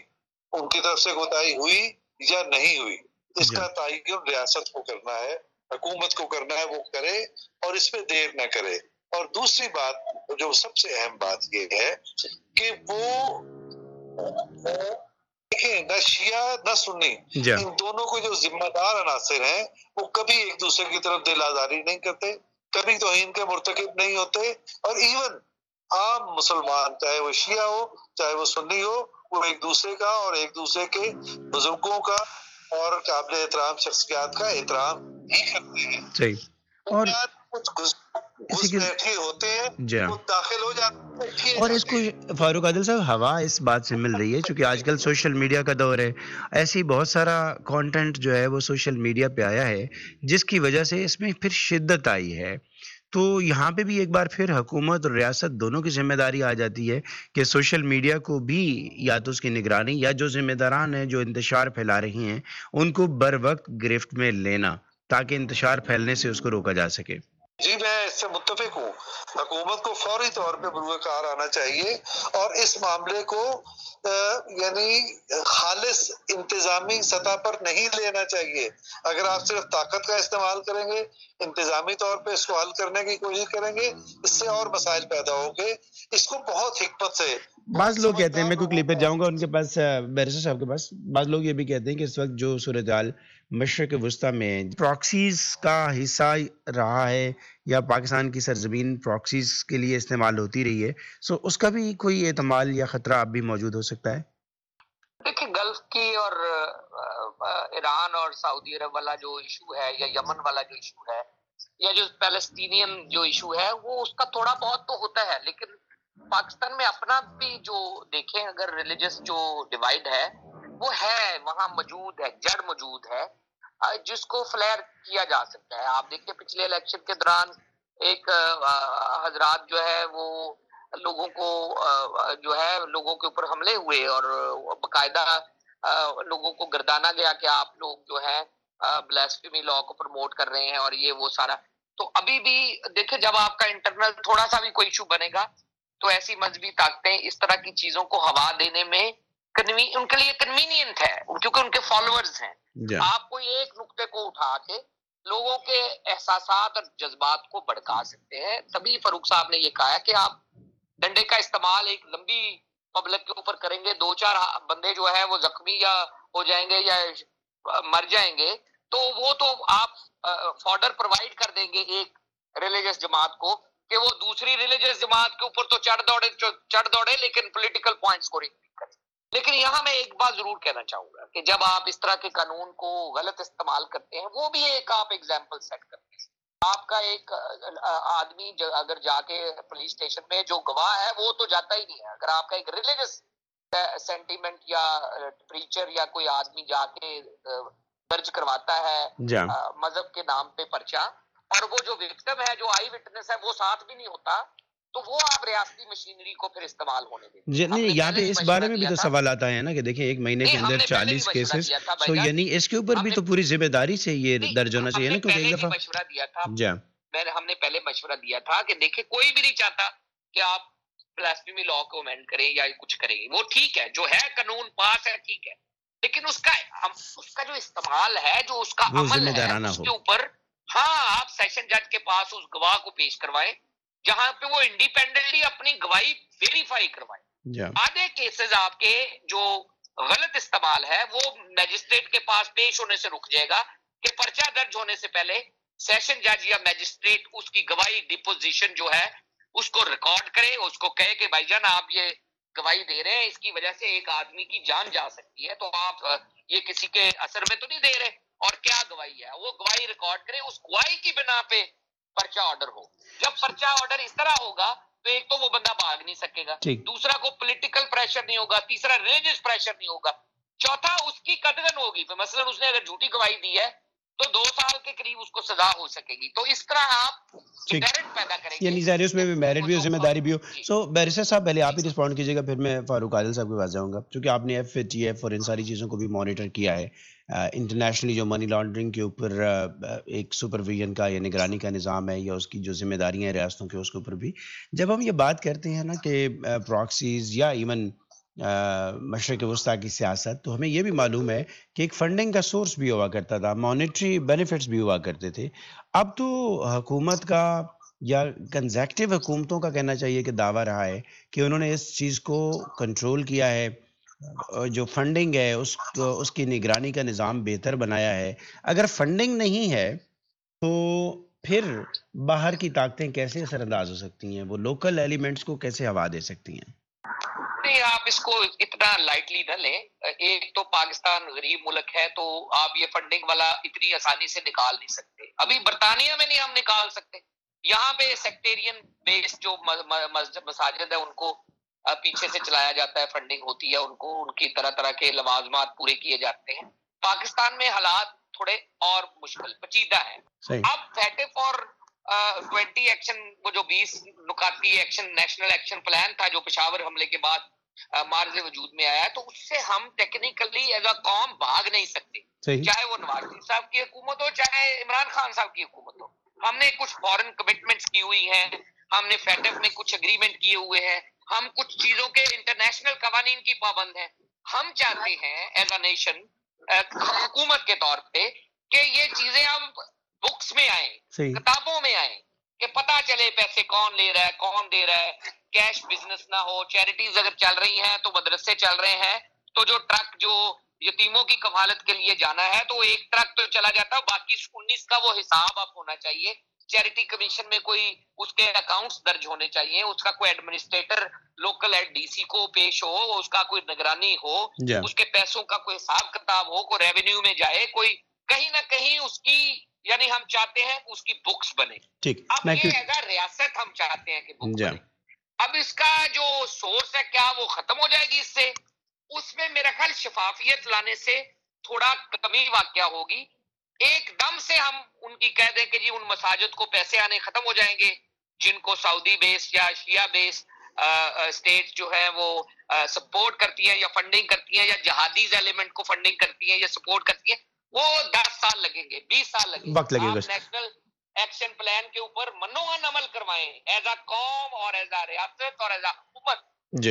उनकी तरफ से कोताही हुई या नहीं हुई, इसका तयन रियासत को करना है, हुकूमत को करना है, वो करे और इसमें देर न करे। और दूसरी बात जो सबसे अहम बात ये है कि वो देखिए न शिया न सुन्नी, इन दोनों को जो जिम्मेदार अनासर हैं वो कभी एक दूसरे की तरफ दिल आजारी नहीं करते, कभी तौहीन के मुर्तकिब नहीं होते। और इवन आम मुसलमान चाहे वो शिया हो चाहे वो सुन्नी हो, वो एक दूसरे का और एक दूसरे के बुजुर्गों का और काबिल एहतराम शख्सियत का एहतराम ही करते हैं। सही। और कुछ घुसपैठे होते हैं, वो दाखिल हो जाते हैं। और इसको फारूक आदिल साहब हवा इस बात से मिल रही है क्योंकि आजकल सोशल मीडिया का दौर है, ऐसी बहुत सारा कंटेंट जो है वो सोशल मीडिया पे आया है जिसकी वजह से इसमें फिर शिद्दत आई है। तो यहाँ पे भी एक बार फिर हुकूमत और रियासत दोनों की जिम्मेदारी आ जाती है कि सोशल मीडिया को भी या तो उसकी निगरानी या जो जिम्मेदारान हैं जो इंतशार फैला रही हैं उनको बर वक्त गिरफ्त में लेना ताकि इंतशार फैलने से उसको रोका जा सके। जी मैं इससे मुत्तफिक हूँ, हुकूमत को फौरी तौर पे बुरुकार आना चाहिए और इस मामले को यानी खालिस इंतजामी सतह पर नहीं लेना चाहिए। अगर आप सिर्फ ताकत का इस्तेमाल करेंगे, इंतजामी तौर पे इसको हल करने की कोशिश करेंगे, इससे और मसाइल पैदा होंगे। इसको बहुत हिकमत से बाज़ लोग कहते हैं, मैं कोई क्लिप पे जाऊंगा उनके पास, बैरिस्टर साहब के पास, बाज़ लोग ये भी कहते हैं कि इस वक्त जो सूरत-ए-हाल मशरिक़ वुस्ता में प्रॉक्सीज का हिस्सा रहा है या पाकिस्तान की सरजमीन प्रॉक्सीज के लिए इस्तेमाल होती रही है, सो उसका भी कोई एहतमाल या खतरा अब भी मौजूद हो सकता है? देखिए गल्फ की और ईरान और सऊदी अरब वाला जो इशू है या यमन वाला जो इशू है या जो पैलेस्टीनियन जो इशू है वो उसका थोड़ा बहुत तो होता है, लेकिन पाकिस्तान में अपना भी जो देखें अगर रिलीजियस जो डिवाइड है वो है, वहां मौजूद है, जड़ मौजूद है जिसको फ्लेयर किया जा सकता है। आप देखिए पिछले इलेक्शन के दौरान एक हजरात जो है वो लोगों को जो है लोगों के ऊपर हमले हुए और बाकायदा लोगों को गर्दाना गया कि आप लोग जो है ब्लास्फेमी लॉ को प्रमोट कर रहे हैं और ये वो सारा। तो अभी भी देखिए जब आपका इंटरनल थोड़ा सा भी कोई इशू बनेगा तो ऐसी मजहबी ताकतें इस तरह की चीजों को हवा देने में उनके लिए कन्वीनियंट है क्योंकि उनके फॉलोअर्स हैं। आप कोई एक नुक्ते को उठा के लोगों के एहसासात और जज्बात को भड़का सकते हैं। तभी फारूक साहब ने ये कहा है कि आप डंडे का इस्तेमाल एक लंबी पब्लिक के ऊपर करेंगे, दो चार बंदे जो है वो जख्मी या हो जाएंगे या मर जाएंगे, तो वो तो आप फॉर्डर प्रोवाइड कर देंगे एक रिलीजियस जमात को कि वो दूसरी रिलीजियस जमात के ऊपर तो चढ़ दौड़े लेकिन पॉलिटिकल पॉइंट स्कोरिंग नहीं करे। लेकिन यहाँ मैं एक बात जरूर कहना चाहूंगा कि जब आप इस तरह के कानून को गलत इस्तेमाल करते हैं, वो भी एक आप एग्जाम्पल सेट करते हैं। आपका एक आदमी अगर जाके पुलिस स्टेशन में जो गवाह है वो तो जाता ही नहीं है। अगर आपका एक रिलीजियस सेंटीमेंट या प्रीचर या कोई आदमी जाके दर्ज करवाता है मजहब के नाम पे पर्चा और वो जो विक्टिम है जो आई विटनेस है वो साथ भी नहीं होता, तो वो आप रियासती मशीनरी को फिर इस्तेमाल होने देंगे। नहीं, यहाँ पे इस बारे में भी तो सवाल आता है ना कि देखिए एक महीने के अंदर 40 केसेस, तो यानी इसके ऊपर भी तो पूरी जिम्मेदारी से ये दर्ज होना चाहिए ना, क्योंकि एक दफा मशवरा दिया था हमने पहले मशवरा दिया था कि देखिए कोई भी नहीं चाहता कि आप ब्लास्फेमी लॉ को अमेंड करें या कुछ करें, वो ठीक है जो है कानून पास है ठीक है, लेकिन उसका जो इस्तेमाल है जो उसका अमल है उसके ऊपर हाँ आप सेशन जज के पास उस गवाह को पेश करवाएं जहां पे वो इंडिपेंडेंटली अपनी गवाही वेरीफाई करवाएं। आधे केसेस आपके जो गलत इस्तेमाल है वो मैजिस्ट्रेट के पास पेश होने से रुक जाएगा कि पर्चा दर्ज होने से पहले सेशन जज या मैजिस्ट्रेट उसकी गवाही डिपोजिशन जो है उसको रिकॉर्ड करे, उसको कहे कि भाईजान आप ये गवाही दे रहे हैं, इसकी वजह से एक आदमी की जान जा सकती है, तो आप ये किसी के असर में तो नहीं दे रहे और क्या गवाही है, वो गवाही रिकॉर्ड करे, उस गवाही की बिना पे पर्चा ऑर्डर हो। जब पर्चा ऑर्डर इस तरह होगा तो एक तो वो बंदा भाग नहीं सकेगा, दूसरा को पॉलिटिकल प्रेशर नहीं होगा, तीसरा रिलीजियस प्रेशर नहीं होगा, चौथा उसकी कटगन होगी। मसलन उसने अगर झूठी गवाही दी है तो 2 साल के करीब उसको सजा हो सकेगी। तो इस तरह आप डेटरेंट पैदा करेंगे, यानी ज़ाहिर उसमें भी मेरिट भी हो, जिम्मेदारी भी हो। सो बैरिस्टर साहब पहले आप ही रिस्पॉन्ड कीजिएगा, फिर मैं फारूक आदिल साहब के पास जाऊंगा, क्योंकि आपने FATF और इन सारी चीज़ों को भी मॉनिटर किया है। इंटरनेशनली जो मनी लॉन्ड्रिंग के ऊपर एक सुपरविजन का या निगरानी का निज़ाम है या उसकी जो जिम्मेदारियाँ हैं रियासतों के, उसके ऊपर भी जब हम ये बात करते हैं ना कि प्रॉक्सीज या इवन مشرق وسطیٰ کی سیاست، تو ہمیں یہ بھی معلوم ہے کہ ایک فنڈنگ کا سورس بھی ہوا کرتا تھا، مانیٹری بینیفٹس بھی ہوا کرتے تھے. اب تو حکومت کا یا کنزیکٹو حکومتوں کا کہنا چاہیے کہ دعویٰ رہا ہے کہ انہوں نے اس چیز کو کنٹرول کیا ہے، جو فنڈنگ ہے اس کی نگرانی کا نظام بہتر بنایا ہے. اگر فنڈنگ نہیں ہے تو پھر باہر کی طاقتیں کیسے اثر انداز ہو سکتی ہیں؟ وہ لوکل ایلیمنٹس کو کیسے ہوا دے سکتی ہیں؟ نہیں، آپ اس کو اتنا لائٹلی نہ لیں. ایک تو پاکستان غریب ملک ہے، تو آپ یہ فنڈنگ والا اتنی آسانی سے نکال نہیں سکتے. ابھی برطانیہ میں نہیں ہم نکال سکتے. یہاں پہ سیکٹیرین بیس جو مساجد ہے ان کو پیچھے سے چلایا جاتا ہے، فنڈنگ ہوتی ہے ان کو، ان کی طرح طرح کے لوازمات پورے کیے جاتے ہیں. پاکستان میں حالات تھوڑے اور مشکل پیچیدہ ہیں. اب فیٹف اور 20 ایکشن، وہ جو 20 نکاتی ایکشن، نیشنل ایکشن پلان تھا جو پشاور حملے کے بعد مارز وجود میں آیا ہے، تو اس سے ہم ٹیکنیکلی ایز اے قوم بھاگ نہیں سکتے. چاہے وہ نواز شریف صاحب کی حکومت ہو، چاہے عمران خان صاحب کی حکومت ہو. ہم نے کچھ فورن کمٹمنٹس کی ہوئی ہیں، ہم نے فیٹف میں کچھ اگریمنٹ کیے ہوئے ہیں، ہم کچھ چیزوں کے انٹرنیشنل قوانین کی پابند ہیں. ہم چاہتے ہیں ایز اے نیشن، حکومت کے طور پہ، کہ یہ چیزیں اب بکس میں آئیں، کتابوں میں آئیں، کہ پتہ چلے پیسے کون لے رہا ہے، کون دے رہا ہے. کیش بزنس نہ ہو. چیریٹیز اگر چل رہی ہیں تو مدرسے چل رہے ہیں، تو جو ٹرک جو یتیموں کی کفالت کے لیے جانا ہے تو ایک ٹرک تو چلا جاتا ہے، باقی 19 کا وہ حساب اب ہونا چاہیے. چیریٹی کمیشن میں کوئی اس کے اکاؤنٹس درج ہونے چاہیے، اس کا کوئی ایڈمنسٹریٹر لوکل ڈی سی کو پیش ہو، اس کا کوئی نگرانی ہو، اس کے پیسوں کا کوئی حساب کتاب ہو، کوئی ریونیو میں جائے، کوئی کہیں نہ کہیں اس کی، یعنی ہم چاہتے ہیں اس کی بکس بنے. اب یہ ایسا ریاست ہم چاہتے ہیں کہ بک بنے. اب اس کا جو سورس ہے کیا وہ ختم ہو جائے گی اس سے؟ اس میں میرا خیال شفافیت لانے سے تھوڑا کمی واقع ہوگی. ایک دم سے ہم ان کی کہہ دیں کہ جی ان مساجد کو پیسے آنے ختم ہو جائیں گے جن کو سعودی بیس یا شیعہ بیس اسٹیٹ جو ہے وہ سپورٹ کرتی ہیں یا فنڈنگ کرتی ہیں، یا جہادیز ایلیمنٹ کو فنڈنگ کرتی ہیں یا سپورٹ کرتی ہیں. وہ 10 سال لگیں گے، 20 سال لگیں گے. وقت لگے گا. نیشنل ایکشن پلان کے اوپر منوان عمل کروائیں ایز اے قوم اور ایز اے ریاست اور ایز اے حکومت. جی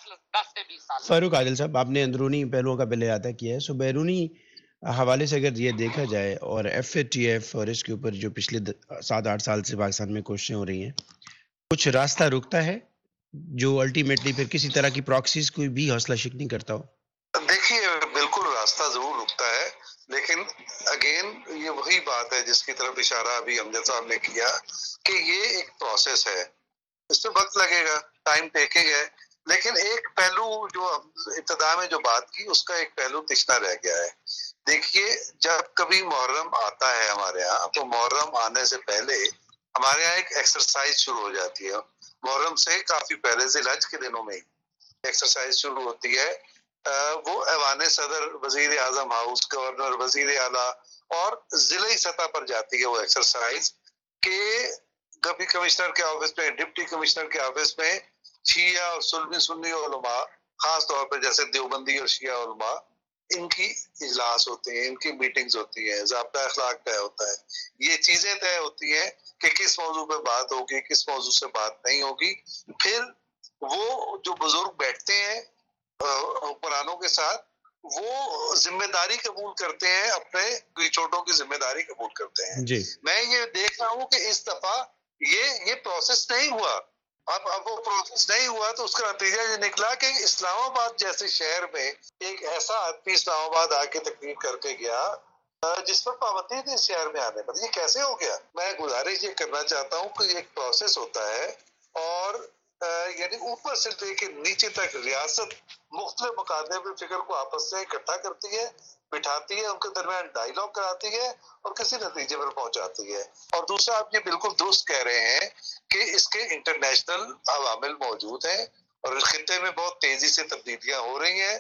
10 سے 20 سال. فاروق عادل صاحب، آپ نے اندرونی پہلوؤں کا پہلے احاطہ کیا ہے، سو بیرونی حوالے سے اگر یہ دیکھا جائے اور ایف اے ٹی ایف اور اس کے اوپر جو پچھلے 7-8 سال سے پاکستان میں کوششیں ہو رہی ہیں، کچھ راستہ رکتا ہے جو الٹیمیٹلی پھر کسی طرح کی پراکسیز کوئی بھی حوصلہ شک نہیں کرتا ہو؟ دیکھیے، بالکل راستہ ضرور رکتا ہے، لیکن اگین یہ وہی بات ہے جس کی طرف اشارہ ابھی امجد صاحب نے کیا کہ یہ ایک پروسیس ہے، اس میں وقت لگے گا، ٹائم ٹیکنگ ہے. لیکن ایک پہلو جو ابتدا میں جو بات کی اس کا ایک پہلو تشنا رہ گیا ہے. دیکھیے، جب کبھی محرم آتا ہے ہمارے ہاں، تو محرم آنے سے پہلے ہمارے ہاں ایک ایکسرسائز شروع ہو جاتی ہے. محرم سے کافی پہلے ذی الحج کے دنوں میں ایکسرسائز شروع ہوتی ہے. وہ ایوان صدر، وزیر اعظم ہاؤس، گورنر، وزیر اعلیٰ اور ضلعی سطح پر جاتی ہے وہ ایکسرسائز، کہ کبھی کمشنر کے آفس میں، ڈپٹی کمشنر کے آفس میں شیعہ اور سنی علماء، خاص طور پر جیسے دیوبندی اور شیعہ علماء، ان کی اجلاس ہوتے ہیں، ان کی میٹنگز ہوتی ہیں، ضابطہ اخلاق طے ہوتا ہے. یہ چیزیں طے ہوتی ہیں کہ کس موضوع پہ بات ہوگی، کس موضوع سے بات نہیں ہوگی. پھر وہ جو بزرگ بیٹھتے ہیں حکمرانوں کے ساتھ، وہ ذمہ داری قبول کرتے ہیں، اپنے چھوٹوں کی ذمہ داری قبول کرتے ہیں. جی میں یہ دیکھ رہا ہوں کہ اس دفعہ یہ پروسیس نہیں ہوا. اب وہ پروسیس نہیں ہوا تو اس کا نتیجہ یہ نکلا کہ اسلام آباد جیسے شہر میں ایک ایسا آدمی اسلام آباد آ کے تقریر کر کے گیا جس پر پابندی تھی اس شہر میں آنے پر. یہ کیسے ہو گیا؟ میں گزارش یہ کرنا چاہتا ہوں کہ ایک پروسیس ہوتا ہے، اور یعنی اوپر سے لے کے نیچے تک ریاست مختلف مقاصد فکر کو آپس سے اکٹھا کرتی ہے، بٹھاتی ہے، ان کے درمیان ڈائیلاگ کراتی ہے اور کسی نتیجے پر پہنچاتی ہے. اور دوسرا، آپ یہ بالکل درست کہہ رہے ہیں کہ اس کے انٹرنیشنل عوامل موجود ہیں اور خطے میں بہت تیزی سے تبدیلیاں ہو رہی ہیں،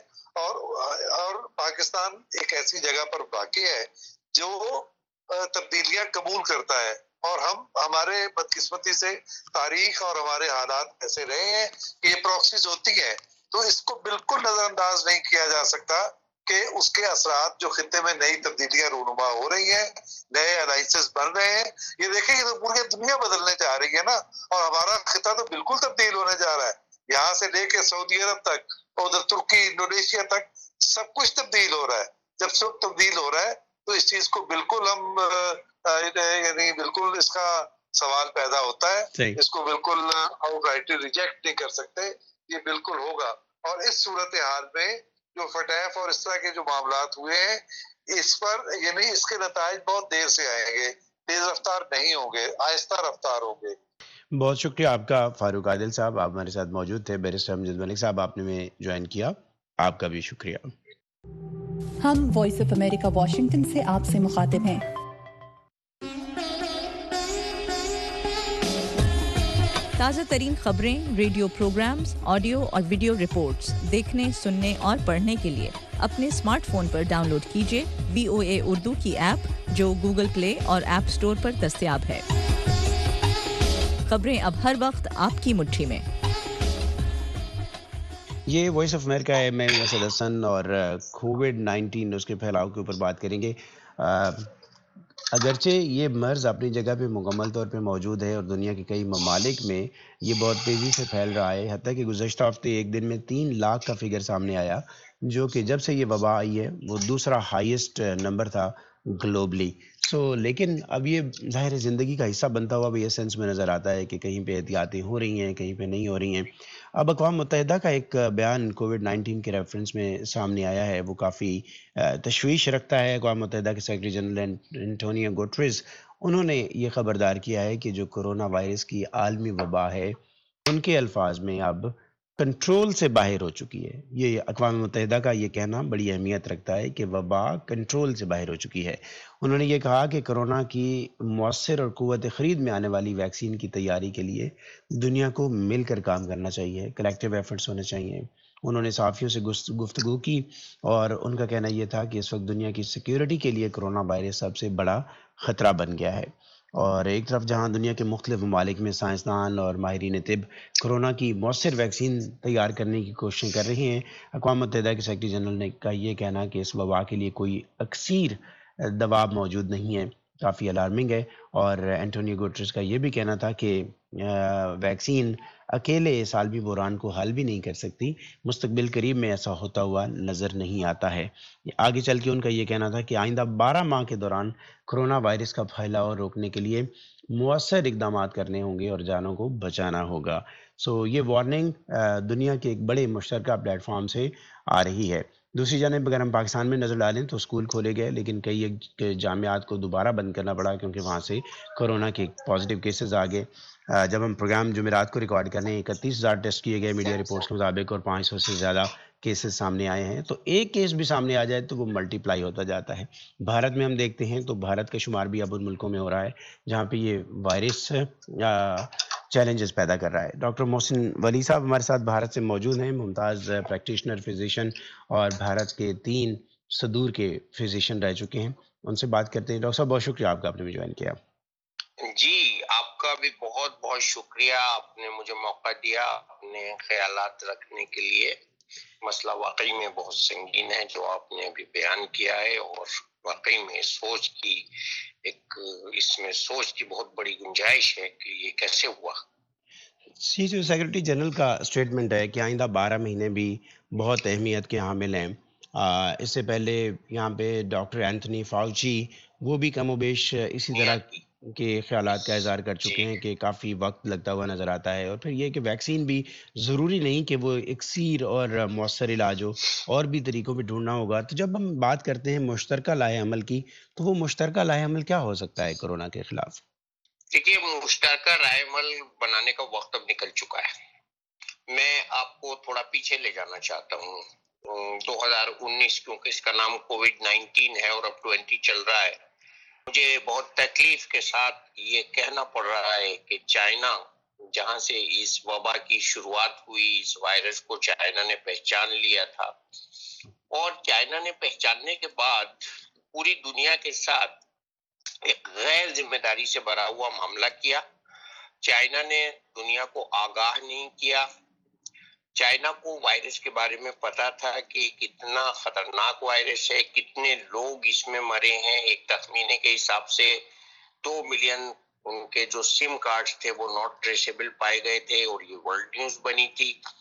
اور پاکستان ایک ایسی جگہ پر واقع ہے جو تبدیلیاں قبول کرتا ہے. اور ہمارے بدقسمتی سے تاریخ اور ہمارے حالات ایسے رہے ہیں کہ یہ پراکسیز ہوتی ہیں، تو اس کو بالکل نظر انداز نہیں کیا جا سکتا کہ اس کے اثرات جو خطے میں نئی تبدیلیاں رونما ہو رہی ہیں، نئے الائنسز بن رہے ہیں. یہ دیکھیں، یہ تو پوری دنیا بدلنے جا رہی ہے نا، اور ہمارا خطہ تو بالکل تبدیل ہونے جا رہا ہے. यहाँ से लेके सऊदी अरब तक, उधर तुर्की, इंडोनेशिया तक सब कुछ तब्दील हो रहा है। जब सब तब्दील हो रहा है तो इस चीज को बिल्कुल हम यानी बिल्कुल इसका सवाल पैदा होता है, इसको बिल्कुल आउटराइटली रिजेक्ट नहीं कर सकते, ये बिल्कुल होगा। और इस सूरत हाल में जो फटैफ और इस तरह के जो मामलात हुए हैं, इस पर यानी इसके नताइज बहुत देर से आएंगे, तेज रफ्तार नहीं होंगे, आहिस्ता रफ्तार होंगे। बहुत शुक्रिया आपका फारूक आदिल साहब, आप हमारे साथ मौजूद थे। बैरिस्टर अमजद मलिक साहब, आपने में ज्वाइन किया, आपका भी शुक्रिया। हम वॉइस ऑफ अमेरिका वाशिंगटन से आपसे मुखातिब हैं। ताज़ा तरीन खबरें, रेडियो प्रोग्राम्स, ऑडियो और वीडियो रिपोर्ट्स देखने, सुनने और पढ़ने के लिए अपने स्मार्टफोन पर डाउनलोड कीजिए VOA उर्दू की ऐप, जो गूगल प्ले और ऐप स्टोर पर दस्तयाब है। खबरें अब हर वक्त आपकी मुट्ठी में। ये वॉइस ऑफ अमेरिका है, मैं असद हसन, और कोविड-19 उसके फैलाव के ऊपर बात करेंगे। अगरचे ये मर्ज़ अपनी जगह पे मुकम्मल तौर पे मौजूद है और दुनिया के कई ममालिक में ये बहुत तेज़ी से फैल रहा है, हत्ता कि गुज़श्ता हफ्ते एक दिन में 3 लाख का फिगर सामने आया, जो कि जब से ये वबा आई है वो दूसरा हाईएस्ट नंबर था ग्लोबली। लेकिन अब ये ज़ाहिर है ज़िंदगी का हिस्सा बनता हुआ भी ये सेंस में नज़र आता है कि कहीं पे एहतियातें हो रही हैं, कहीं पे नहीं हो रही हैं। अब अक़वाम मुत्तहिदा का एक बयान कोविड-19 के रेफरेंस में सामने आया है, वो काफ़ी तशवीश रखता है। अक़वाम मुत्तहिदा के सेक्रेटरी जनरल एंटोनियो गुटेरेस, उन्होंने ये ख़बरदार किया है कि जो कोरोना वायरस की आलमी वबा है, उनके अल्फाज में अब कंट्रोल से बाहर हो चुकी है। ये अक़वाम मुत्तहिदा का ये कहना बड़ी अहमियत रखता है कि वबा कंट्रोल से बाहर हो चुकी है। उन्होंने ये कहा कि कोरोना की मौसर और क़ुव्वत ख़रीद में आने वाली वैक्सीन की तैयारी के लिए दुनिया को मिलकर काम करना चाहिए, कलेक्टिव एफर्ट्स होने चाहिए। उन्होंने सहाफ़ियों से गुफ्तगू की और उनका कहना ये था कि इस वक्त दुनिया की सिक्योरिटी के लिए कोरोना वायरस सबसे बड़ा ख़तरा बन गया है। और एक तरफ जहां दुनिया के मुख्तलिफ ममालिक में साइंसदान और माहिरीन तिब कोरोना की मौसर वैक्सीन तैयार करने की कोशिशें कर रही हैं, अक़वाम मुत्तहिदा के सेक्रेटरी जनरल ने का ये कहना कि इस वबा के लिए कोई अक्सीर दवा मौजूद नहीं है, काफ़ी अलार्मिंग है। और एंटोनियो गुटेरेस का ये भी कहना था कि वैक्सीन अकेले इस आलमी बहरान को हल भी नहीं कर सकती, मुस्तकबिल करीब में ऐसा होता हुआ नज़र नहीं आता है। आगे चल के उनका ये कहना था कि आइंदा 12 माह के दौरान कोरोना वायरस का फैलाव रोकने के लिए मुअस्सर इक़दामात करने होंगे और जानों को बचाना होगा। ये वार्निंग दुनिया के एक बड़े मुश्तरका प्लेटफॉर्म से आ रही है। दूसरी जानिब अगर हम पाकिस्तान में नज़र डालें तो स्कूल खोले गए, लेकिन कई जामियात को दोबारा बंद करना पड़ा क्योंकि वहाँ से कोरोना के पॉजिटिव केसेस आ गए। जब हम प्रोग्राम जुमेरात को रिकॉर्ड कर रहे हैं, 31,000 टेस्ट किए गए मीडिया रिपोर्ट्स के मुताबिक और 500 से ज़्यादा केसेस सामने आए हैं। तो एक केस भी सामने आ जाए तो वो मल्टीप्लाई होता जाता है। भारत में हम देखते हैं तो भारत का शुमार भी अब उन मुल्कों में हो रहा है जहाँ पे ये वायरस चैलेंजेस पैदा कर रहा है। डॉक्टर मोहसिन वली साहब हमारे साथ भारत से मौजूद हैं, मुमताज़ प्रैक्टिशनर फिजिशियन और भारत के 3 सदूर के फिजिशियन रह चुके हैं। उनसे बात करते हैं। डॉक्टर साहब, बहुत शुक्रिया आपका, आपने भी ज्वाइन किया। जी, आपका भी बहुत बहुत शुक्रिया, आपने मुझे मौका दिया अपने ख्यालात रखने के लिए। मसला वाकई में बहुत संगीन है जो आपने अभी बयान किया है, और वाकई में इसमें सोच की बहुत बड़ी गुंजाइश है कि ये कैसे हुआ। जी, जो सेक्रेटरी जनरल का स्टेटमेंट है कि आइंदा 12 महीने भी बहुत अहमियत के हामिल हैं। इससे पहले यहाँ पे डॉक्टर एंथनी फाउची, वो भी कमोबेश इसी तरह के ख्यालात का इज़हार कर चुके हैं कि काफ़ी वक्त लगता हुआ नज़र आता है। और फिर ये कि वैक्सीन भी ज़रूरी नहीं कि वो इक्सीर और मौसर इलाज हो, और भी तरीक़ों पे ढूंढना होगा। तो जब हम बात करते हैं मुश्तरका लाए अमल की, तो वो मुश्तरका लाए अमल क्या हो सकता है कोरोना के खिलाफ? देखिए, मुश्तरका राय अमल बनाने का वक्त अब निकल चुका है। मैं आपको थोड़ा पीछे ले जाना चाहता हूँ 2019, क्योंकि इसका नाम कोविड-19 है और अब 20 चल रहा है। मुझे बहुत तकलीफ के साथ ये कहना पड़ रहा है कि चाइना, जहां से इस वबा की शुरुआत हुई, इस वायरस को चाइना ने पहचान लिया था, और चाइना ने पहचानने के बाद पूरी दुनिया के साथ एक गैर जिम्मेदारी से भरा हुआ मामला किया। चाइना ने दुनिया को आगाह नहीं किया। चाइना को वायरस के बारे में पता था कि कितना खतरनाक वायरस है, कितने लोग इसमें मरे हैं। एक तखमीने के हिसाब से 2 मिलियन उनके जो सिम कार्ड्स थे वो नॉट ट्रेसेबल पाए गए थे, और ये वर्ल्ड न्यूज बनी थी।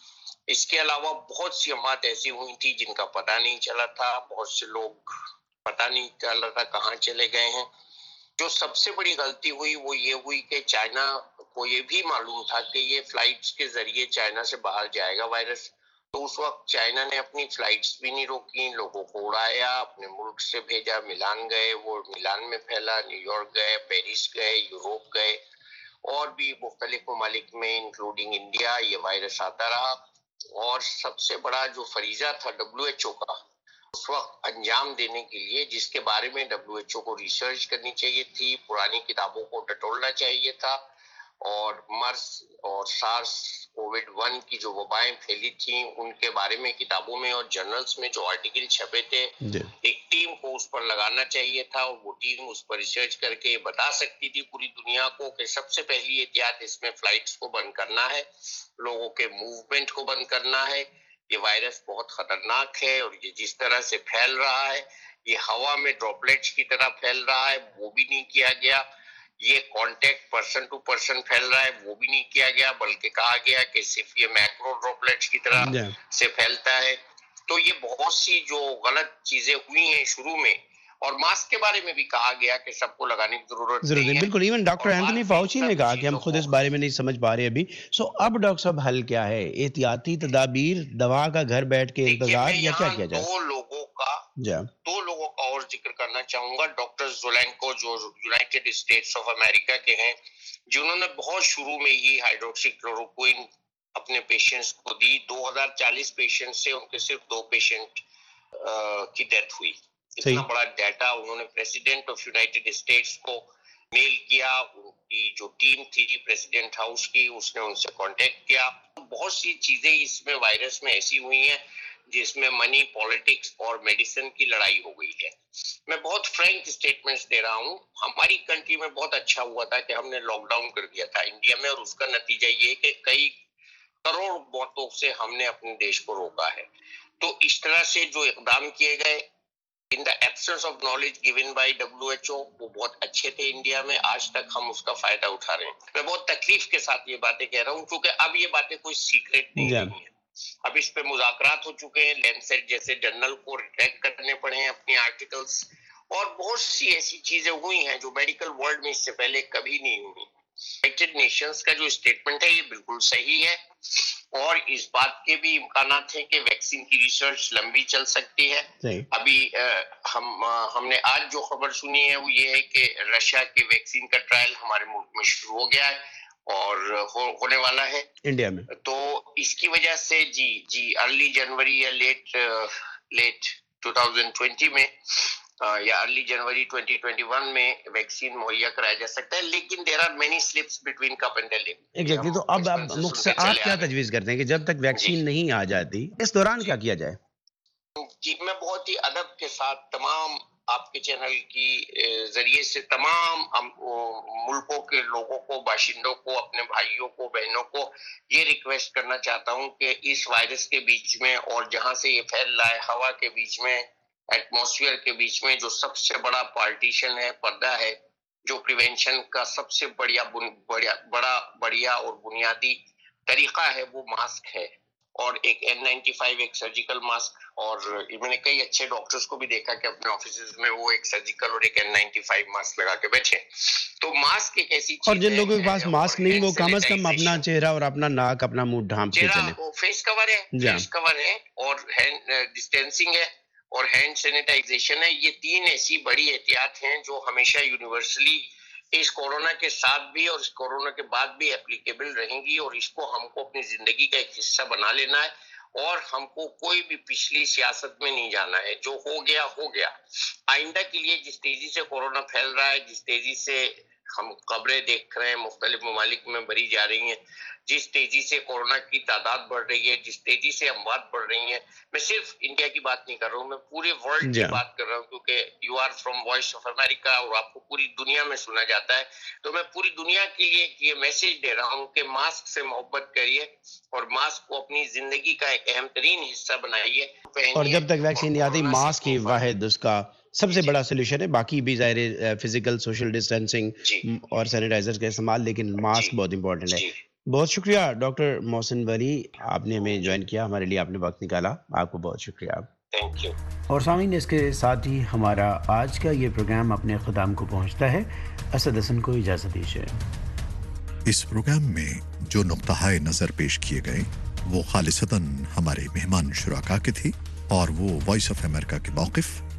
اس کے علاوہ بہت سی اموات ایسی ہوئی تھی جن کا پتہ نہیں چلا تھا، بہت سے لوگ پتہ نہیں چلا تھا کہاں چلے گئے ہیں۔ جو سب سے بڑی غلطی ہوئی وہ یہ ہوئی کہ چائنا کو یہ بھی معلوم تھا کہ یہ فلائٹس کے ذریعے چائنا سے باہر جائے گا وائرس، تو اس وقت چائنا نے اپنی فلائٹس بھی نہیں روکی، لوگوں کو اڑایا، اپنے ملک سے بھیجا، ملان گئے، وہ ملان میں پھیلا، نیو یارک گئے، پیرس گئے، یوروپ گئے، اور بھی مختلف ممالک میں انکلوڈنگ انڈیا یہ وائرس آتا رہا۔ اور سب سے بڑا جو فریضہ تھا WHO کا اس وقت انجام دینے کے لیے، جس کے بارے میں WHO کو ریسرچ کرنی چاہیے تھی، پرانی کتابوں کو ٹٹولنا چاہیے تھا، اور مرس اور سارس کووڈ-1 کی جو وبائیں پھیلی تھیں ان کے بارے میں کتابوں میں اور جرنلز میں جو آرٹیکل چھپے تھے، ایک ٹیم کو اس پر لگانا چاہیے تھا، اور وہ ٹیم اس پر ریسرچ کر کے بتا سکتی تھی پوری دنیا کو کہ سب سے پہلی احتیاط اس میں فلائٹس کو بند کرنا ہے، لوگوں کے موومنٹ کو بند کرنا ہے، یہ وائرس بہت خطرناک ہے اور یہ جس طرح سے پھیل رہا ہے، یہ ہوا میں ڈراپلیٹس کی طرح پھیل رہا ہے، وہ بھی نہیں کیا گیا، یہ کانٹیکٹ پرسن ٹو پرسن پھیل رہا ہے وہ بھی نہیں کیا گیا، بلکہ کہا گیا کہ صرف یہ میکرو ڈراپلیٹس کی طرح سے پھیلتا ہے۔ تو یہ بہت سی جو غلط چیزیں ہوئی ہیں شروع میں، اور ماسک کے بارے میں بھی کہا گیا کہ سب کو لگانے کی ضرورت نہیں ہے، بالکل، ایون ڈاکٹر اینتھونی فاؤچی نے کہا کہ ہم خود اس بارے میں نہیں سمجھ پا رہے ابھی۔ سو اب ڈاکٹر صاحب حل کیا ہے؟ احتیاطی تدابیر، دوا کا گھر بیٹھ کے انتظار، یا کیا کیا جائے؟ دو لوگوں کا اور ذکر کرنا چاہوں گا، ڈاکٹر زولینکو جو یونائٹڈ اسٹیٹس آف امریکہ کے ہیں، جنہوں نے بہت شروع میں ہی ہائیڈروکسی کلوروکوئن اپنے پیشنٹس کو دی۔ 2040 پیشنٹ سے ان کے صرف 2 پیشنٹ کی ڈیتھ ہوئی۔ اتنا بڑا ڈیٹا انہوں نے پریزیڈنٹ آف یونائٹڈ اسٹیٹس کو میل کیا، ان کی جو ٹیم تھی پریزیڈنٹ ہاؤس کی اس نے ان سے کانٹیکٹ کیا۔ بہت سی چیزیں اس میں وائرس میں ایسی ہوئی ہیں جس میں منی، پالیٹکس اور میڈیسن کی لڑائی ہو گئی ہے۔ میں بہت فرینک اسٹیٹمنٹس دے رہا ہوں، ہماری کنٹری میں بہت اچھا ہوا تھا کہ ہم نے لاک ڈاؤن کر دیا تھا انڈیا میں، اور اس کا نتیجہ یہ کہ کئی کروڑ موتوں سے ہم نے اپنے دیش کو روکا ہے۔ تو اس طرح سے جو اقدام کیے گئے in the absence of knowledge given by WHO وہ بہت اچھے تھے انڈیا میں، آج تک ہم اس کا فائدہ اٹھا رہے ہیں۔ میں بہت تکلیف کے ساتھ یہ باتیں کہہ رہا ہوں کیونکہ اب یہ باتیں کوئی سیکریٹ نہیں رہی ہیں، اب اس پہ مذاکرات ہو چکے ہیں، لینسیٹ جیسے جرنل کو ریٹریکٹ کرنے پڑے ہیں اپنی آرٹیکلز، اور بہت سی ایسی چیزیں ہوئی ہیں جو میڈیکل ورلڈ میں اس سے پہلے کبھی نہیں ہوئی۔ یونائٹڈ نیشنز کا جو اسٹیٹمنٹ ہے یہ بالکل صحیح ہے، اور اس بات کے بھی امکانات ہیں کہ ویکسین کی ریسرچ لمبی چل سکتی ہے۔ ابھی ہم نے آج جو خبر سنی ہے وہ یہ ہے کہ رشیا کی ویکسین کا ٹرائل ہمارے ملک میں شروع ہو گیا ہے اور ہونے والا ہے انڈیا میں۔ تو اس کی وجہ سے جی ارلی جنوری یا لیٹ 2020 میں یا ارلی جنوری 2021 میں ویکسین مہیا کرایا جا سکتا ہے، لیکن there are many slips between cup and delay. Exactly, تو اب آپ کیا تجویز کرتے ہیں کہ جب تک ویکسین نہیں آ جاتی اس دوران کیا کیا جائے؟ جی میں بہت ہی ادب کے ساتھ تمام آپ کے چینل کی ذریعے سے تمام ملکوں کے لوگوں کو، باشندوں کو، اپنے بھائیوں کو، بہنوں کو یہ ریکویسٹ کرنا چاہتا ہوں کہ اس وائرس کے بیچ میں اور جہاں سے یہ پھیل رہا ہے ہوا کے بیچ میں، ایٹماسفیئر کے بیچ میں جو سب سے بڑا پارٹیشن ہے، پردہ ہے، جو پریونشن کا سب سے بڑیا اور بنیادی طریقہ ہے وہ ماسک ہے، اور ایک N95 ایک سرجیکل ماسک، اور میں نے کئی اچھے ڈاکٹرز کو بھی دیکھا کہ اپنے آفیسز میں وہ ایک سرجیکل اور ایک N95 ماسک لگا کے بیٹھے۔ تو ماسک ایک ایسی چیز ہے، اور جن لوگوں کے پاس ماسک نہیں وہ کم از کم اپنا چہرہ اور اپنا ناک، اپنا منہ ڈھانپ کے چلیں۔ فیس کور ہے اور ہینڈ ڈسٹینسنگ ہے اور ہینڈ سینیٹائزیشن ہے، یہ 3 ایسی بڑی احتیاط ہیں جو ہمیشہ یونیورسلی اس کورونا کے ساتھ بھی اور اس کورونا کے بعد بھی اپلیکیبل رہیں گی، اور اس کو ہم کو اپنی زندگی کا ایک حصہ بنا لینا ہے، اور ہم کو کوئی بھی پچھلی سیاست میں نہیں جانا ہے۔ جو ہو گیا ہو گیا۔ آئندہ کے لیے جس تیزی سے کورونا پھیل رہا ہے، جس تیزی سے ہم خبریں دیکھ رہے ہیں مختلف ممالک میں بڑھی جا رہی ہیں، جس تیزی سے کورونا کی تعداد بڑھ رہی ہے، جس تیزی سے اموات بڑھ رہی ہیں، میں صرف انڈیا کی بات نہیں کر رہا ہوں، میں پورے ورلڈ کی بات کر رہا ہوں، کیونکہ you are from Voice of America اور آپ کو پوری دنیا میں سنا جاتا ہے، تو میں پوری دنیا کے لیے یہ میسج دے رہا ہوں کہ ماسک سے محبت کریے اور ماسک کو اپنی زندگی کا ایک اہم ترین حصہ بنائیے۔ اور جب تک ویکسین نہیں آتی ماسک ہی واحد اس کا سب سے بڑا سولوشن ہے، باقی بھی ظاہر فزیکل سوشل ڈسٹینسنگ اور سینیٹائزر کا استعمال، لیکن ماسک بہت امپورٹنٹ ہے۔ बहुत शुक्रिया डॉक्टर मोहसिन वली, आपने हमें ज्वाइन किया, हमारे लिए आपने वक्त निकाला, आपको बहुत शुक्रिया। Thank you. और सामीन, इसके साथ ही हमारा आज का ये प्रोग्राम अपने ख़ुदाम को पहुंचता है। असद हसन को इजाज़त दीजिए। इस प्रोग्राम में जो नुक्ता-ए नज़र पेश किए गए वो खालिसतन हमारे मेहमान शुराका के थे और वो वॉइस ऑफ अमेरिका के मौक़िफ़